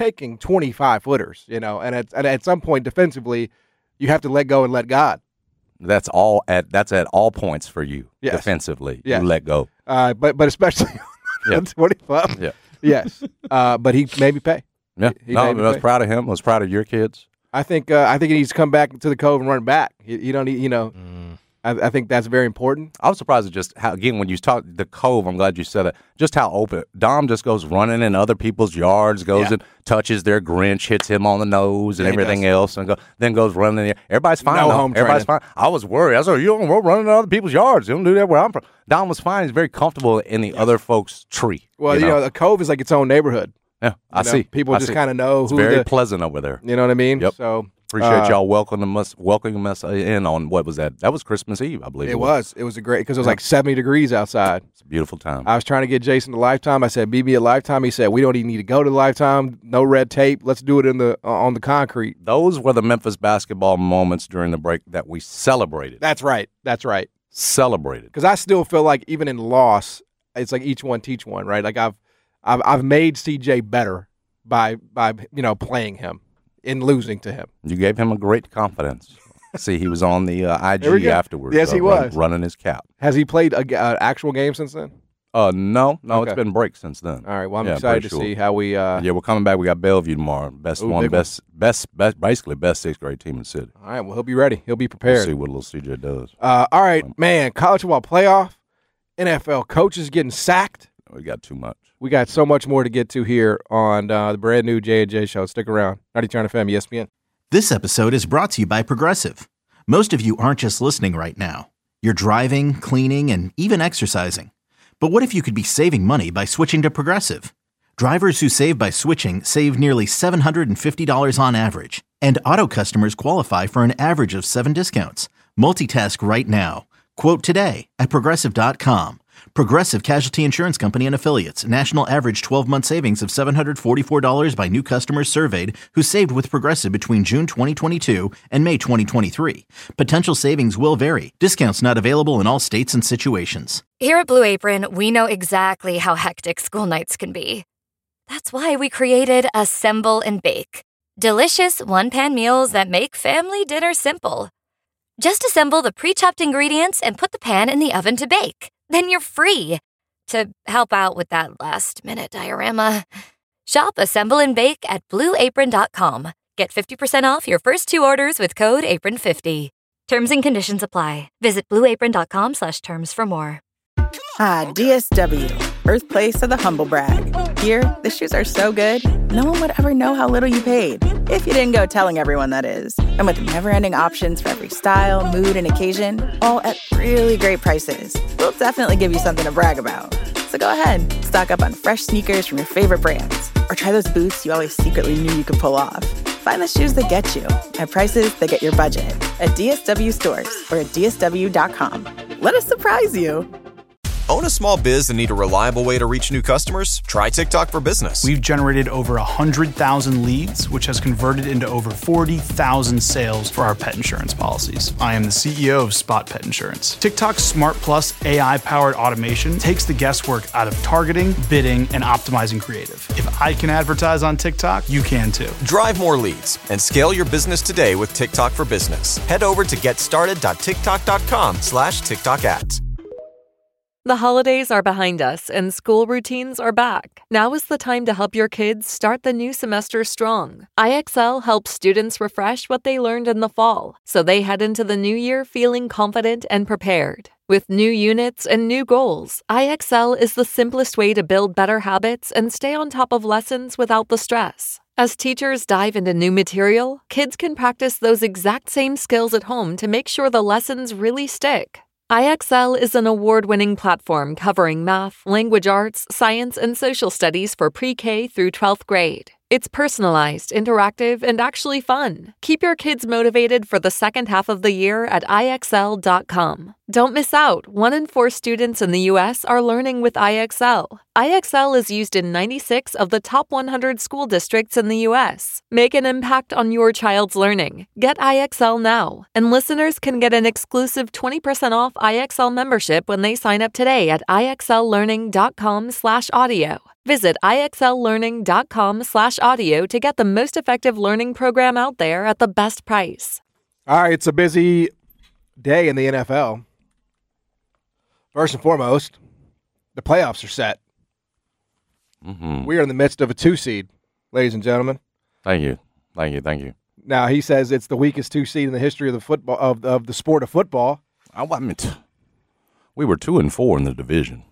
25 footers, and at some point defensively, you have to let go and let God. That's at all points for you defensively. Yes. You let go. But especially on 25. Yeah. Yes. But he made me pay. Yeah. I was proud of him. I was proud of your kids. I think he needs to come back to the Cove and run back. You don't need, I think that's very important. I was surprised at just how, again, when you talk the Cove, I'm glad you said it, just how open. Dom just goes running in other people's yards, goes and touches their Grinch, hits him on the nose and everything else, and then goes running. Everybody's fine. Everybody's fine. I was worried. I said, you don't go running in other people's yards. You don't do that where I'm from. Dom was fine. He's very comfortable in the other folks' tree. Well, the Cove is like its own neighborhood. Yeah, I see. People just kind of know who. It's very pleasant over there. You know what I mean? Yep. So appreciate y'all welcoming us in on what was that? That was Christmas Eve, I believe. It was. It was a great because it was like 70 degrees outside. It's a beautiful time. I was trying to get Jason to Lifetime. I said, "Meet me at Lifetime." He said, "We don't even need to go to Lifetime. No red tape. Let's do it on the concrete." Those were the Memphis basketball moments during the break that we celebrated. That's right. Celebrated. Because I still feel like even in loss, it's like each one teach one, right? Like I've made CJ better by playing him and losing to him. You gave him a great confidence. See, he was on the IG afterwards. Yes, he was running his cap. Has he played an actual game since then? No, okay. It's been break since then. All right, well, I'm excited to see how we. We're coming back. We got Bellevue tomorrow. Basically best 6th grade team in the city. All right, well, he'll be ready. He'll be prepared. We'll see what little CJ does. All right, man. College football playoff, NFL coaches getting sacked. We got too much. We got so much more to get to here on the brand new J&J show. Stick around. 92 FM, ESPN. This episode is brought to you by Progressive. Most of you aren't just listening right now. You're driving, cleaning, and even exercising. But what if you could be saving money by switching to Progressive? Drivers who save by switching save nearly $750 on average. And auto customers qualify for an average of 7 discounts. Multitask right now. Quote today at Progressive.com. Progressive Casualty Insurance Company and Affiliates. National average 12-month savings of $744 by new customers surveyed who saved with Progressive between June 2022 and May 2023. Potential savings will vary. Discounts not available in all states and situations. Here at Blue Apron, we know exactly how hectic school nights can be. That's why we created Assemble and Bake. Delicious one-pan meals that make family dinner simple. Just assemble the pre-chopped ingredients and put the pan in the oven to bake. Then you're free to help out with that last-minute diorama. Shop Assemble and Bake at BlueApron.com. Get 50% off your first 2 orders with code APRON50. Terms and conditions apply. Visit BlueApron.com/terms for more. DSW, birthplace of the humble brag. Here, the shoes are so good, no one would ever know how little you paid. If you didn't go telling everyone, that is. And with never-ending options for every style, mood, and occasion, all at really great prices, we'll definitely give you something to brag about. So go ahead, stock up on fresh sneakers from your favorite brands, or try those boots you always secretly knew you could pull off. Find the shoes that get you at prices that get your budget at DSW stores or at DSW.com. Let us surprise you. Own a small biz and need a reliable way to reach new customers? Try TikTok for Business. We've generated over 100,000 leads, which has converted into over 40,000 sales for our pet insurance policies. I am the CEO of Spot Pet Insurance. TikTok's Smart Plus AI-powered automation takes the guesswork out of targeting, bidding, and optimizing creative. If I can advertise on TikTok, you can too. Drive more leads and scale your business today with TikTok for Business. Head over to getstarted.tiktok.com/TikTok ads. The holidays are behind us and school routines are back. Now is the time to help your kids start the new semester strong. IXL helps students refresh what they learned in the fall, so they head into the new year feeling confident and prepared. With new units and new goals, IXL is the simplest way to build better habits and stay on top of lessons without the stress. As teachers dive into new material, kids can practice those exact same skills at home to make sure the lessons really stick. IXL is an award-winning platform covering math, language arts, science, and social studies for pre-K through 12th grade. It's personalized, interactive, and actually fun. Keep your kids motivated for the second half of the year at IXL.com. Don't miss out. 1 in 4 students in the U.S. are learning with IXL. IXL is used in 96 of the top 100 school districts in the U.S. Make an impact on your child's learning. Get IXL now. And listeners can get an exclusive 20% off IXL membership when they sign up today at IXLlearning.com/audio. Visit IXLlearning.com/audio to get the most effective learning program out there at the best price. All right, it's a busy day in the NFL. First and foremost, the playoffs are set. Mm-hmm. We are in the midst of a 2 seed, ladies and gentlemen. Thank you. Now, he says it's the weakest 2 seed in the history of the football of the sport of football. We were 2-4 in the division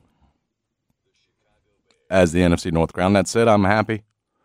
as the NFC North crown. That said, I'm happy.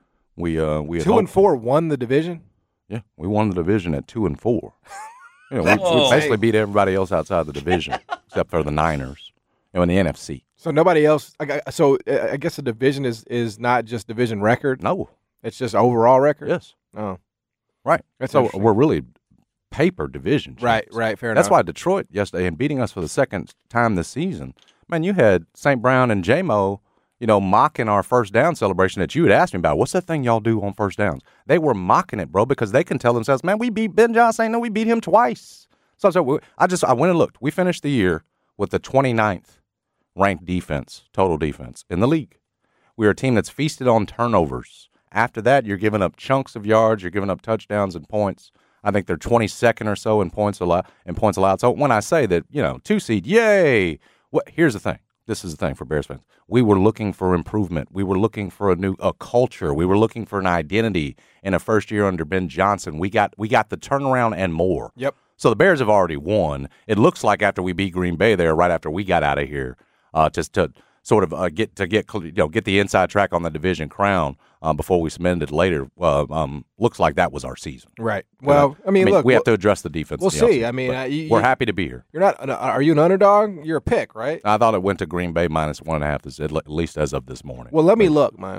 We 2-4 won the division. Yeah, we won the division at 2-4. We basically beat everybody else outside the division except for the Niners. In the NFC. So nobody else. I guess the division is not just division record. No, it's just overall record. Yes. Oh, right. So we're really paper division. Right. Fair enough. That's why Detroit yesterday and beating us for the second time this season. Man, you had St. Brown and J-Mo, mocking our first down celebration that you had asked me about. What's that thing y'all do on first downs? They were mocking it, bro, because they can tell themselves, man, we beat Ben Johnson. No, we beat him twice. So I went and looked. We finished the year with the 29th ranked defense, total defense in the league. We are a team that's feasted on turnovers. After that, you're giving up chunks of yards, you're giving up touchdowns and points. I think they're 22nd or so in points allowed. So when I say that, 2 seed, yay! Here's the thing. This is the thing for Bears fans. We were looking for improvement. We were looking for a culture. We were looking for an identity in a first year under Ben Johnson. We got the turnaround and more. Yep. So the Bears have already won. It looks like after we beat Green Bay there, right after we got out of here, just to sort of get the inside track on the division crown before we cemented it later. Looks like that was our season. Right. Well, look, we have to address the defense. We'll see. We're happy to be here. You're not. Are you an underdog? You're a pick, right? I thought it went to Green Bay -1.5, at least as of this morning. Well, let me look, man.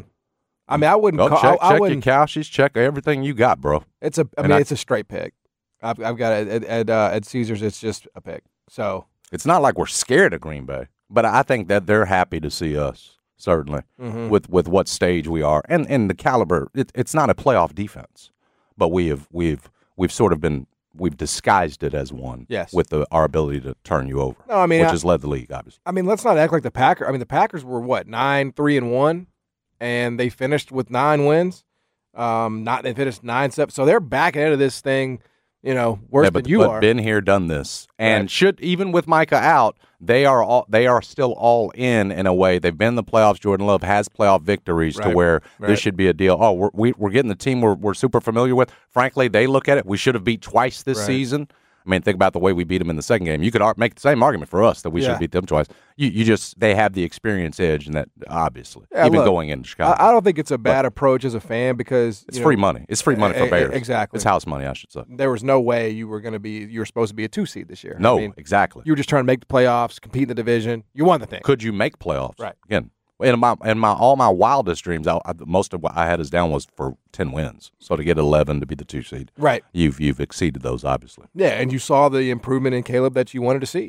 I wouldn't. Check your couches. Check everything you got, bro. It's a straight pick. I've got it at Caesars. It's just a pick. So it's not like we're scared of Green Bay. But I think that they're happy to see us, certainly, with what stage we are and the caliber. It's not a playoff defense, but we've sort of we've disguised it as one. Yes. With our ability to turn you over. No, which has led the league, obviously. Let's not act like the Packers. The Packers were 9-3-1, and they finished with 9 wins. They finished 9-7, so they're backing into this thing. Worse than you are. Been here, done this, and should even with Micah out, they are still all in a way. They've been in the playoffs. Jordan Love has playoff victories to where this should be a deal. Oh, we're getting the team we're super familiar with. Frankly, they look at it. We should have beat twice this season. Think about the way we beat them in the second game. You could make the same argument for us that we should beat them twice. They have the experience edge, and that obviously going into Chicago. I don't think it's a bad approach as a fan because it's free money. It's free money for Bears. Exactly, it's house money, I should say. There was no way you were supposed to be a 2 seed this year. No, exactly. You were just trying to make the playoffs, compete in the division. You won the thing. Could you make playoffs? Right. Again. In all my wildest dreams, most of what I had us down was for 10 wins. So to get 11 to be the 2 seed, right? You've exceeded those, obviously. Yeah, and you saw the improvement in Caleb that you wanted to see.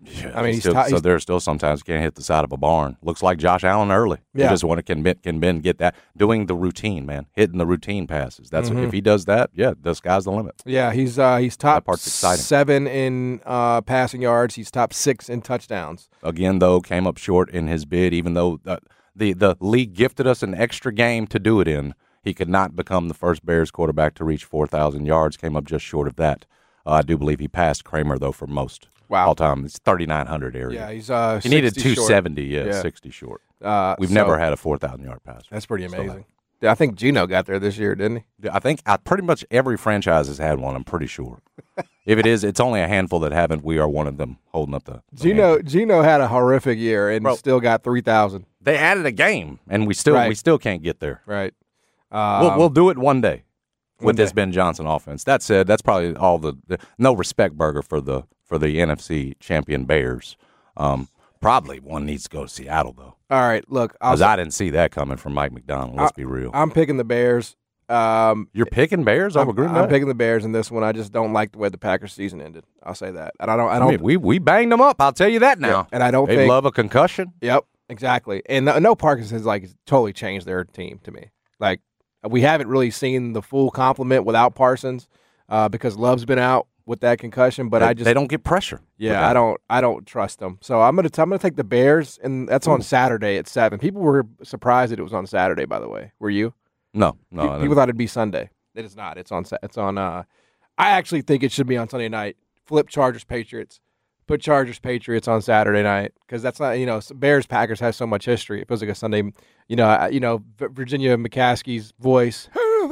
Yeah, I mean, so there still sometimes can't hit the side of a barn. Looks like Josh Allen early. Yeah. He just want to can get that, doing the routine, man, hitting the routine passes. That's if he does that, the sky's the limit. Yeah, he's top part's exciting. 7 in passing yards. He's top 6 in touchdowns. Again, though, came up short in his bid, even though the league gifted us an extra game to do it in. He could not become the first Bears quarterback to reach 4,000 yards, came up just short of that. I do believe he passed Kramer, though, for most. Wow. All time. It's 3,900 area. Yeah, he's he needed 270, short. 60 short. We've so never had a 4,000-yard pass. That's pretty amazing. I think Geno got there this year, didn't he? I think pretty much every franchise has had one, I'm pretty sure. If it is, it's only a handful that haven't. We are one of them holding up the Geno had a horrific year and still got 3,000. They added a game, and we still can't get there. Right. We'll do it one day with this Ben Johnson offense. That said, that's probably all the no respect burger for the NFC champion Bears. Probably one needs to go to Seattle, though. All right, look. Because I didn't see that coming from Mike McDonald. Let's be real. I'm picking the Bears. You're picking Bears over Green Bay? I'm picking the Bears in this one. I just don't like the way the Packers season ended. I'll say that. And I don't. We banged them up. I'll tell you that now. Yeah, and I don't they think love a concussion. Yep, exactly. And no Parsons has totally changed their team to me. Like we haven't really seen the full complement without Parsons because Love's been out with that concussion. But they don't get pressure. Yeah, I don't trust them. So I'm gonna take the Bears, and that's on Saturday at 7. People were surprised that it was on Saturday. By the way, were you? No. People thought it'd be Sunday. It is not. It's on. I actually think it should be on Sunday night. Flip Chargers Patriots. Put Chargers Patriots on Saturday night because that's not Bears Packers has so much history. It feels like a Sunday. Virginia McCaskey's voice.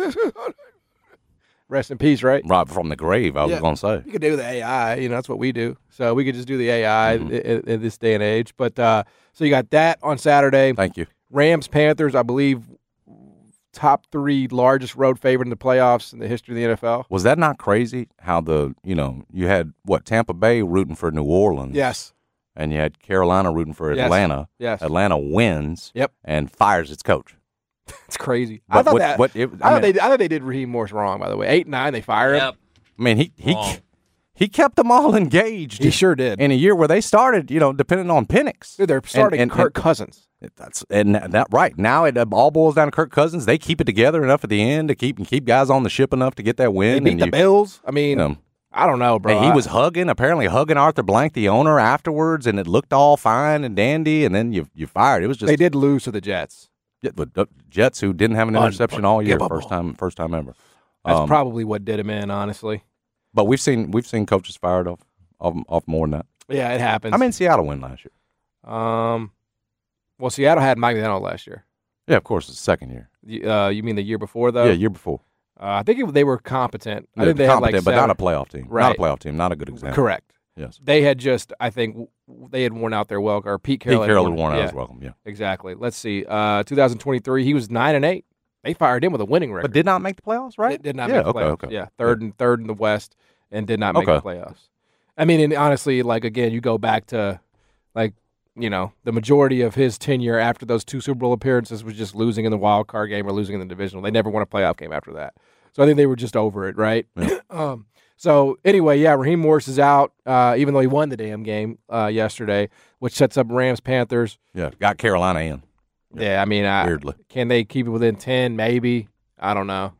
Rest in peace, right? Right from the grave, I was going to say. You could do the AI. That's what we do. So we could just do the AI in this day and age. But so you got that on Saturday. Thank you. Rams Panthers, I believe. Top 3 largest road favorite in the playoffs in the history of the NFL. Was that not crazy how you had Tampa Bay rooting for New Orleans? Yes. And you had Carolina rooting for Atlanta. Yes. Atlanta wins. Yep. And fires its coach. It's crazy. I thought they did Raheem Morris wrong, by the way. 8-9, they fire him. I mean, he kept them all engaged. He sure did. In a year where they started, depending on Penix. Dude, they're starting Kirk Cousins. Right now it all boils down to Kirk Cousins. They keep it together enough at the end to keep guys on the ship enough to get that win. They beat the Bills. I mean, I don't know, bro. And he was apparently hugging Arthur Blank, the owner, afterwards, and it looked all fine and dandy. And then you fired. It was just they did lose to the Jets. Yeah, the Jets who didn't have an interception all year, first time ever. That's probably what did him in, honestly. But we've seen coaches fired off more than that. Yeah, it happens. I mean, Seattle win last year. Well, Seattle had Mike McDonald last year. Yeah, of course, it's the second year. You mean the year before, though? Yeah, year before. I think they were competent. Yeah, I think they competent, had but not a playoff team. Right. Not a playoff team. Not a good example. Correct. Yes. They had I think they had worn out their welcome. Or Pete Carroll had worn out his welcome. Yeah. Exactly. Let's see. 2023, he was 9-8. They fired him with a winning record, but did not make the playoffs, right? Did not make the playoffs. Okay. Yeah, third in the West, and did not make the playoffs. I mean, and honestly, again, you go back to the majority of his tenure after those 2 Super Bowl appearances was just losing in the wild card game or losing in the divisional. They never won a playoff game after that. So I think they were just over it, right? Yeah. So anyway, yeah, Raheem Morris is out, even though he won the damn game yesterday, which sets up Rams Panthers. Yeah, got Carolina in. Yeah, I mean, weirdly, can they keep it within 10? Maybe. I don't know.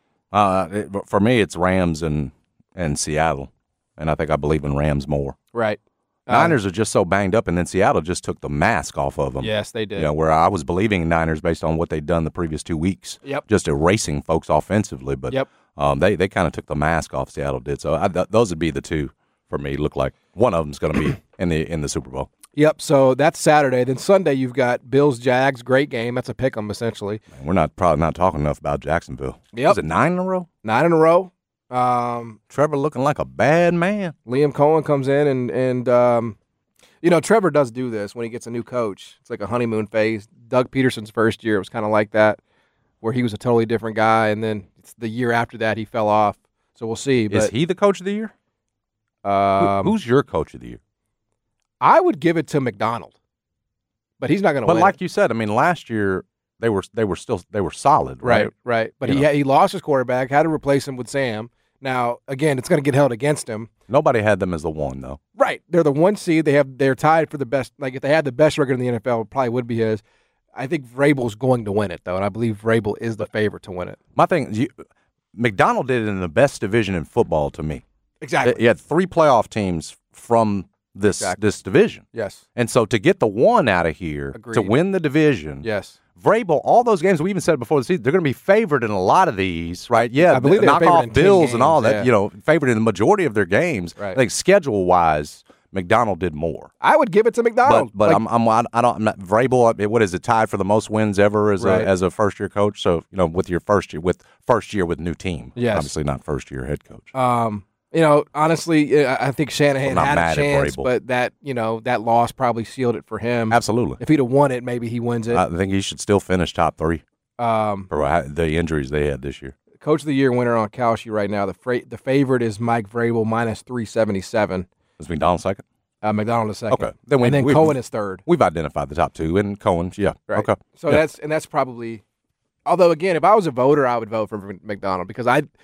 For me, it's Rams and Seattle, and I believe in Rams more. Right. Niners are just so banged up, and then Seattle just took the mask off of them. Yes, they did. Where I was believing in Niners based on what they'd done the previous 2 weeks. Yep. Just erasing folks offensively, but they kind of took the mask off. Seattle did. So those would be the 2 for me. Look like one of them's going to be in the Super Bowl. Yep. So that's Saturday. Then Sunday you've got Bills Jags. Great game. That's a pick 'em essentially. Man, we're probably not talking enough about Jacksonville. Yep. Was it 9 in a row? 9 in a row. Trevor looking like a bad man. Liam Cohen comes in and Trevor does do this when he gets a new coach. It's like a honeymoon phase. Doug Peterson's first year, it was kind of like that, where he was a totally different guy, and then it's the year after that he fell off. So we'll see. But, is he the coach of the year? Who's your coach of the year? I would give it to McDonald, but he's not going to win. But like you said, I mean, last year they were solid, right? Right. But he lost his quarterback, had to replace him with Sam. Now, again, it's going to get held against him. Nobody had them as the one, though. Right. Right. They're the 1 seed. They're tied for the best. Like, if they had the best record in the NFL, it probably would be his. I think Vrabel's going to win it, though, and I believe Vrabel is the favorite to win it. My thing, McDonald did it in the best division in football to me. Exactly. You had 3 playoff teams from this division. Yes. And so to get the 1 out of here, to win the division, yes. Vrabel, all those games we even said before the season, they're going to be favored in a lot of these, right? Yeah, I believe knock off Bills and all that, yeah. Favored in the majority of their games. Right. I think schedule-wise, McDonald did more. I would give it to McDonald. But I'm not Vrabel. What is it, tied for the most wins ever as a first-year coach? So, with your first year with new team. Yes. Obviously not first-year head coach. Honestly, I think Shanahan had a chance, but that loss probably sealed it for him. Absolutely. If he'd have won it, maybe he wins it. I think he should still finish top 3 for the injuries they had this year. Coach of the Year winner on Kalshi right now. The favorite is Mike Vrabel, minus 377. Is McDonald second? McDonald is second. Okay. Then Cohen is third. We've identified the top 2, and Cohen, yeah. Right. Okay. So that's probably. Although, again, if I was a voter, I would vote for McDonald because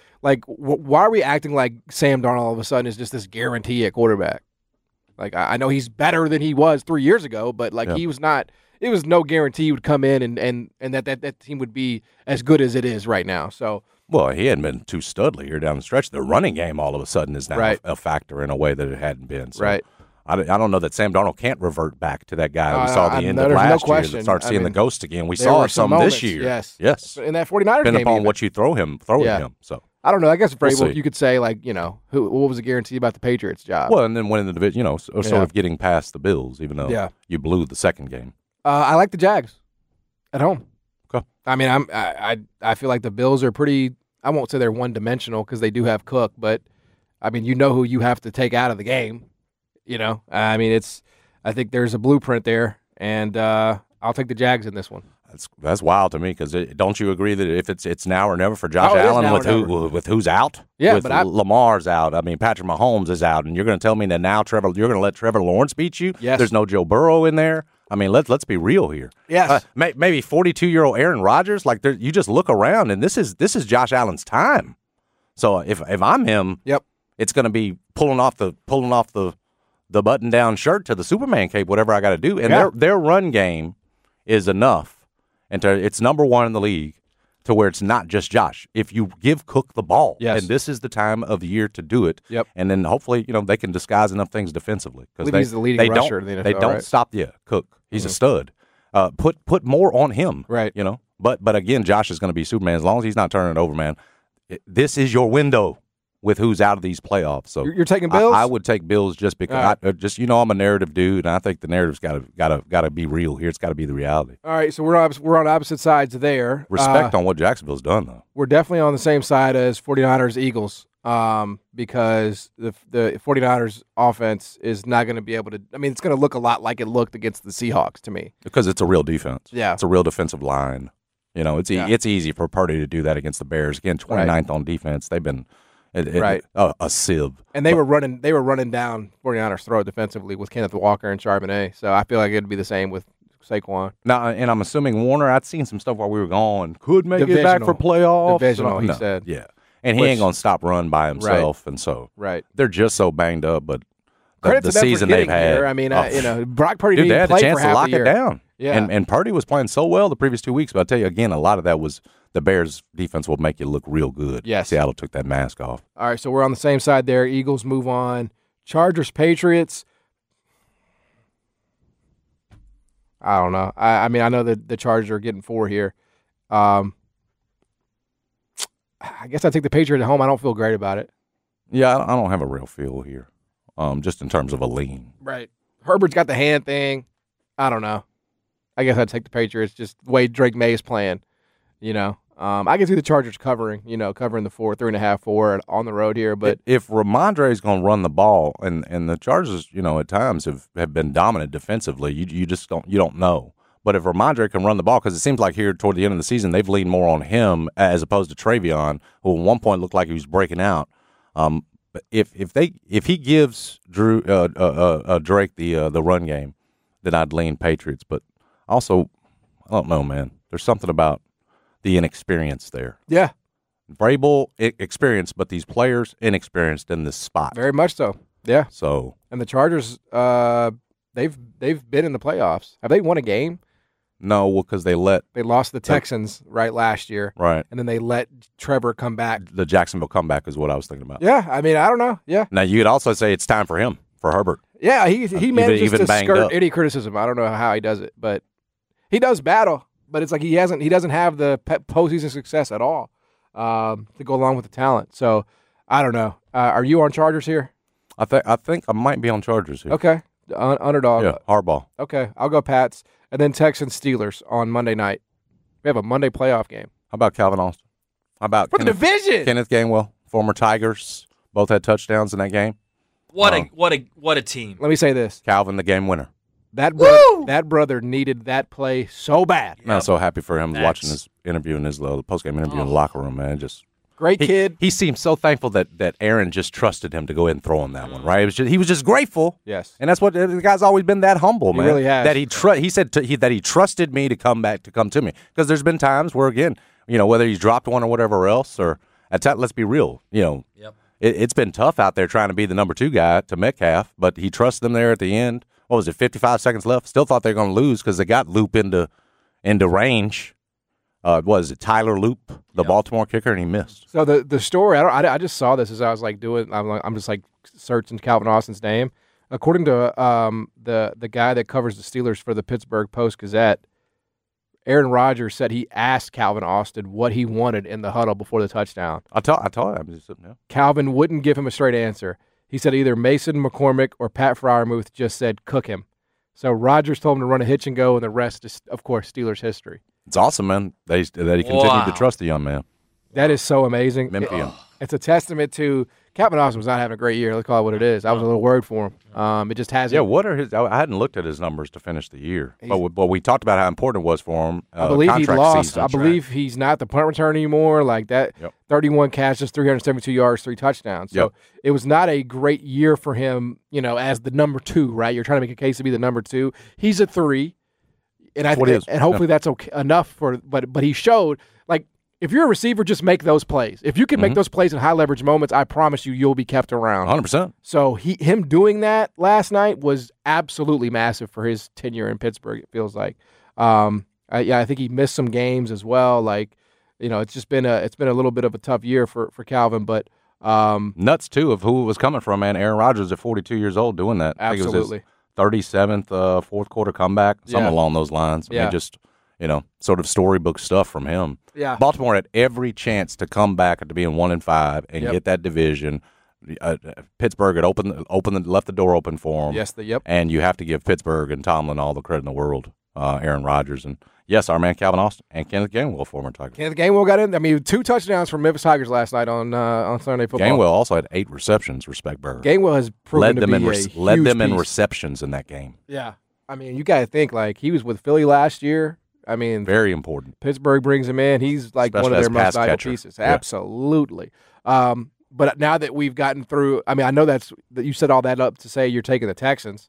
why are we acting like Sam Darnold all of a sudden is just this guarantee at quarterback? Like, I know he's better than he was 3 years ago, but he was not. It was no guarantee he would come in and that team would be as good as it is right now. So. Well, he hadn't been too studly here down the stretch. The running game all of a sudden is now a factor in a way that it hadn't been. So right. I don't know that Sam Darnold can't revert back to that guy we saw the end of last year that start seeing the ghost again. We saw some this year. Yes. In that 49ers game. Depending upon what you throw at him. So I don't know. I guess Vrabel, you could say, what was the guarantee about the Patriots' job? Well, and then winning the division, sort of getting past the Bills, even though you blew the second game. I like the Jags at home. Okay. I mean, I feel like the Bills are pretty. I won't say they're one-dimensional because they do have Cook, but I mean, who you have to take out of the game. I mean, I think there's a blueprint there, and I'll take the Jags in this one. That's wild to me because don't you agree that if it's now or never for Josh Allen with who's out? Yeah, but Lamar's out. I mean, Patrick Mahomes is out, and you're going to tell me that now you're going to let Trevor Lawrence beat you? Yes. There's no Joe Burrow in there. I mean, let's be real here. Yes. Maybe 42-year-old Aaron Rodgers. Like you just look around, and this is Josh Allen's time. So if I'm him, it's going to be pulling off the button-down shirt to the Superman cape, whatever I got to do. And their run game is enough, and it's number 1 in the league to where it's not just Josh. If you give Cook the ball, and this is the time of the year to do it, and then hopefully they can disguise enough things defensively. I believe he's the leading rusher in the NFL, They don't stop Cook. He's a stud. Put more on him, right? But again, Josh is going to be Superman as long as he's not turning it over, man. This is your window with who's out of these playoffs. So you're taking Bills? I would take Bills just because I'm a narrative dude, and I think the narrative's got to be real here. It's got to be the reality. All right, so we're on opposite sides there. Respect on what Jacksonville's done, though. We're definitely on the same side as 49ers Eagles because the 49ers offense is not going to be able to – I mean, it's going to look a lot like it looked against the Seahawks to me. Because it's a real defense. Yeah. It's a real defensive line. It's easy for Purdy to do that against the Bears. Again, 29th on defense. They've been – a sieve. And they were running down 49ers' throat defensively with Kenneth Walker and Charbonnet. So I feel like it'd be the same with Saquon. Now, and I'm assuming Warner, I'd seen some stuff while we were gone, could make it back for playoffs. Divisional, he said. Yeah. And he ain't going to stop run by himself. And so they're just so banged up. But the season they've had. Here. I mean, Brock Purdy didn't play for half the year. They had a chance to lock it down. Yeah. And Purdy was playing so well the previous 2 weeks. But I tell you, again, a lot of that was the Bears' defense will make you look real good. Yes. Seattle took that mask off. All right, so we're on the same side there. Eagles move on. Chargers, Patriots. I don't know. I mean, I know that the Chargers are getting 4 here. I guess I take the Patriots at home. I don't feel great about it. Yeah, I don't have a real feel here, just in terms of a lean. Right. Herbert's got the hand thing. I don't know. I guess I'd take the Patriots, just the way Drake May is playing. I can see the Chargers covering the 3.5, 4 on the road here. But if Ramondre is going to run the ball, and the Chargers, at times have been dominant defensively, you just don't know. But if Ramondre can run the ball, because it seems like here toward the end of the season they've leaned more on him as opposed to Travion, who at one point looked like he was breaking out. But if he gives Drake the run game, then I'd lean Patriots. But also, I don't know, man. There's something about the inexperience there. Yeah. Vrabel, experienced, but these players inexperienced in this spot. Very much so. Yeah. So and the Chargers, they've been in the playoffs. Have they won a game? no, well, because they lost the Texans right last year, right. and then they let Trevor come back. The Jacksonville comeback is what I was thinking about. Yeah, I mean, I don't know. Yeah. Now you could also say it's time for Herbert. Yeah, he manages even to skirt up. any criticism. I don't know how he does it, but he does battle. But it's like he doesn't have the postseason success at all to go along with the talent. So I don't know. Are you on Chargers here? I think I might be on Chargers here. Okay, underdog. Yeah, Harbaugh. Okay, I'll go Pats, and then Texans Steelers on Monday night. We have a Monday playoff game. How about Calvin Austin? How about for the division? Kenneth Gainwell, former Tigers, both had touchdowns in that game. What a team! Let me say this: Calvin, the game winner. That brother needed that play so bad. I'm so happy for him watching his interview in his post-game interview in the locker room, man. Just great kid. He seemed so thankful that Aaron just trusted him to go ahead and throw him that one, right? He was just grateful. Yes. And that's what the guy's always been, that humble, man. He really has. That he said that he trusted me to come to me. Because there's been times where, again, whether he's dropped one or whatever else, or let's be real, Yep. It's been tough out there trying to be the number 2 guy to Metcalf, but he trusted them there at the end. What was it, 55 seconds left? Still thought they were going to lose because they got Loop into range. Was it Tyler Loop, the Baltimore kicker, and he missed. So the story, I just saw this as I was like I'm just like searching Calvin Austin's name. According to the guy that covers the Steelers for the Pittsburgh Post-Gazette, Aaron Rodgers said he asked Calvin Austin what he wanted in the huddle before the touchdown. I told him. Calvin wouldn't give him a straight answer. He said either Mason McCormick or Pat Freiermuth just said cook him. So Rodgers told him to run a hitch and go, and the rest is, of course, Steelers history. It's awesome, man, that he continued to trust the young man. That is so amazing. Memphian. It's a testament to Calvin Austin was not having a great year. Let's call it what it is. I was a little worried for him. It just hasn't. Yeah, what are his? I hadn't looked at his numbers to finish the year, but we talked about how important it was for him. I believe he lost. Season. I believe he's not the punt return anymore. Like that, 31 catches, 372 yards, 3 touchdowns. So it was not a great year for him. As the number 2, right? You're trying to make a case to be the number 2. He's a 3, and hopefully that's okay enough for. But he showed like. If you're a receiver, just make those plays. If you can make those plays in high leverage moments, I promise you'll be kept around. 100%. So him doing that last night was absolutely massive for his tenure in Pittsburgh. It feels like, I think he missed some games as well. Like, it's just been a little bit of a tough year for Calvin, but nuts too of who it was coming from. Man, Aaron Rodgers at 42 years old doing that. Absolutely. I think it was his 37th fourth quarter comeback, something along those lines. I mean, just sort of storybook stuff from him. Yeah. Baltimore had every chance to come back to being 1-5 and get that division. Pittsburgh had left the door open for them. Yes, and you have to give Pittsburgh and Tomlin all the credit in the world. Aaron Rodgers and yes, our man Calvin Austin and Kenneth Gainwell, former Tiger. Kenneth Gainwell got in. I mean, 2 touchdowns from Memphis Tigers last night on Sunday Football. Gainwell also had 8 receptions. Respect Burr. Gainwell has proven led them in receptions in that game. Yeah, I mean, you got to think like he was with Philly last year. I mean, very important. Pittsburgh brings him in. He's like especially one of their most valuable pieces. Yeah. Absolutely. But now that we've gotten through, I mean, I know that you set all that up to say you're taking the Texans.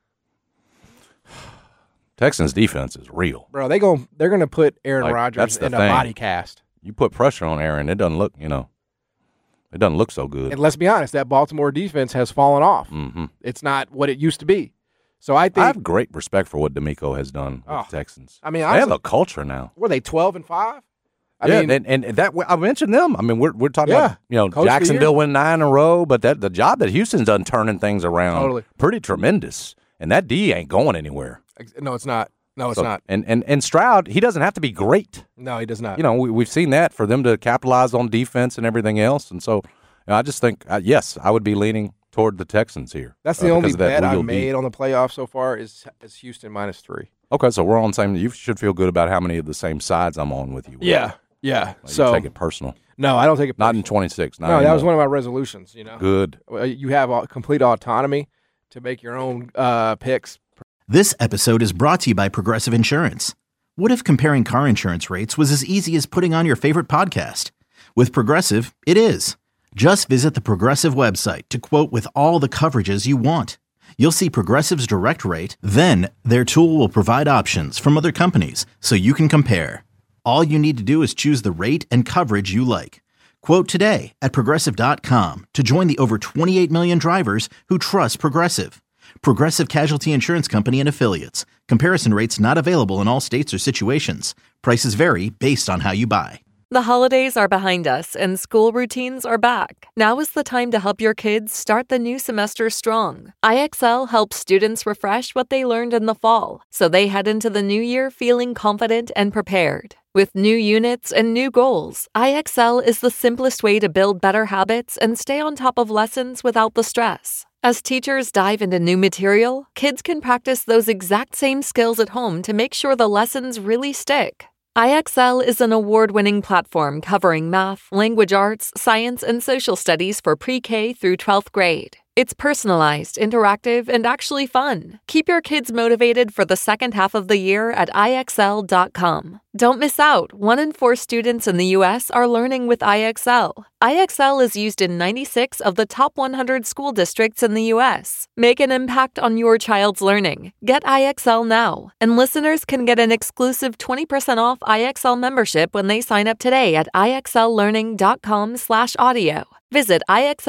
Texans defense is real, bro. They're gonna put Aaron Rodgers in a body cast. You put pressure on Aaron, it doesn't look, it doesn't look so good. And let's be honest, that Baltimore defense has fallen off. Mm-hmm. It's not what it used to be. So I have great respect for what D'Amico has done with the Texans. I mean, they have a culture now. Were they 12-5? And that I mentioned them. I mean, we're talking about Jacksonville win 9 in a row, but the job that Houston's done turning things around pretty tremendous, and that D ain't going anywhere. No, it's not. No, it's not. And Stroud, he doesn't have to be great. No, he does not. We've seen that for them to capitalize on defense and everything else, and so I just think yes, I would be leaning toward the Texans here. That's the only bet I made on the playoffs so far is Houston -3. Okay, so we're on the same. You should feel good about how many of the same sides I'm on with you. Yeah. Like so you take it personal. No, I don't take it personal. Not in 26. No, that was one of my resolutions. Good. You have complete autonomy to make your own picks. This episode is brought to you by Progressive Insurance. What if comparing car insurance rates was as easy as putting on your favorite podcast? With Progressive, it is. Just visit the Progressive website to quote with all the coverages you want. You'll see Progressive's direct rate, then their tool will provide options from other companies so you can compare. All you need to do is choose the rate and coverage you like. Quote today at Progressive.com to join the over 28 million drivers who trust Progressive. Progressive Casualty Insurance Company and Affiliates. Comparison rates not available in all states or situations. Prices vary based on how you buy. The holidays are behind us and school routines are back. Now is the time to help your kids start the new semester strong. IXL helps students refresh what they learned in the fall, so they head into the new year feeling confident and prepared. With new units and new goals, IXL is the simplest way to build better habits and stay on top of lessons without the stress. As teachers dive into new material, kids can practice those exact same skills at home to make sure the lessons really stick. IXL is an award-winning platform covering math, language arts, science, and social studies for pre-K through 12th grade. It's personalized, interactive, and actually fun. Keep your kids motivated for the second half of the year at IXL.com. Don't miss out. 1 in 4 students in the U.S. are learning with IXL. IXL is used in 96 of the top 100 school districts in the U.S. Make an impact on your child's learning. Get IXL now. And listeners can get an exclusive 20% off IXL membership when they sign up today at IXLlearning.com/audio. Visit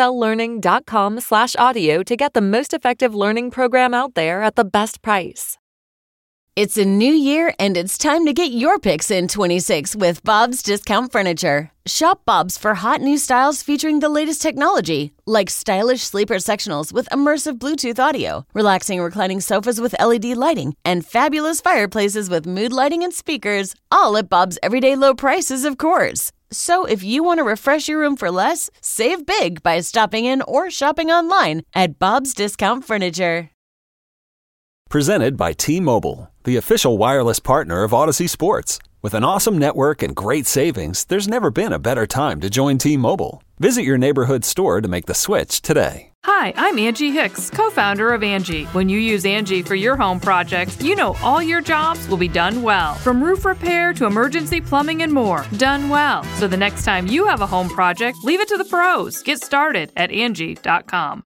IXLlearning.com/audio to get the most effective learning program out there at the best price. It's a new year, and it's time to get your picks in 26 with Bob's Discount Furniture. Shop Bob's for hot new styles featuring the latest technology, like stylish sleeper sectionals with immersive Bluetooth audio, relaxing reclining sofas with LED lighting, and fabulous fireplaces with mood lighting and speakers, all at Bob's everyday low prices, of course. So if you want to refresh your room for less, save big by stopping in or shopping online at Bob's Discount Furniture. Presented by T-Mobile, the official wireless partner of Odyssey Sports. With an awesome network and great savings, there's never been a better time to join T-Mobile. Visit your neighborhood store to make the switch today. Hi, I'm Angie Hicks, co-founder of Angie. When you use Angie for your home projects, you know all your jobs will be done well. From roof repair to emergency plumbing and more, done well. So the next time you have a home project, leave it to the pros. Get started at Angie.com.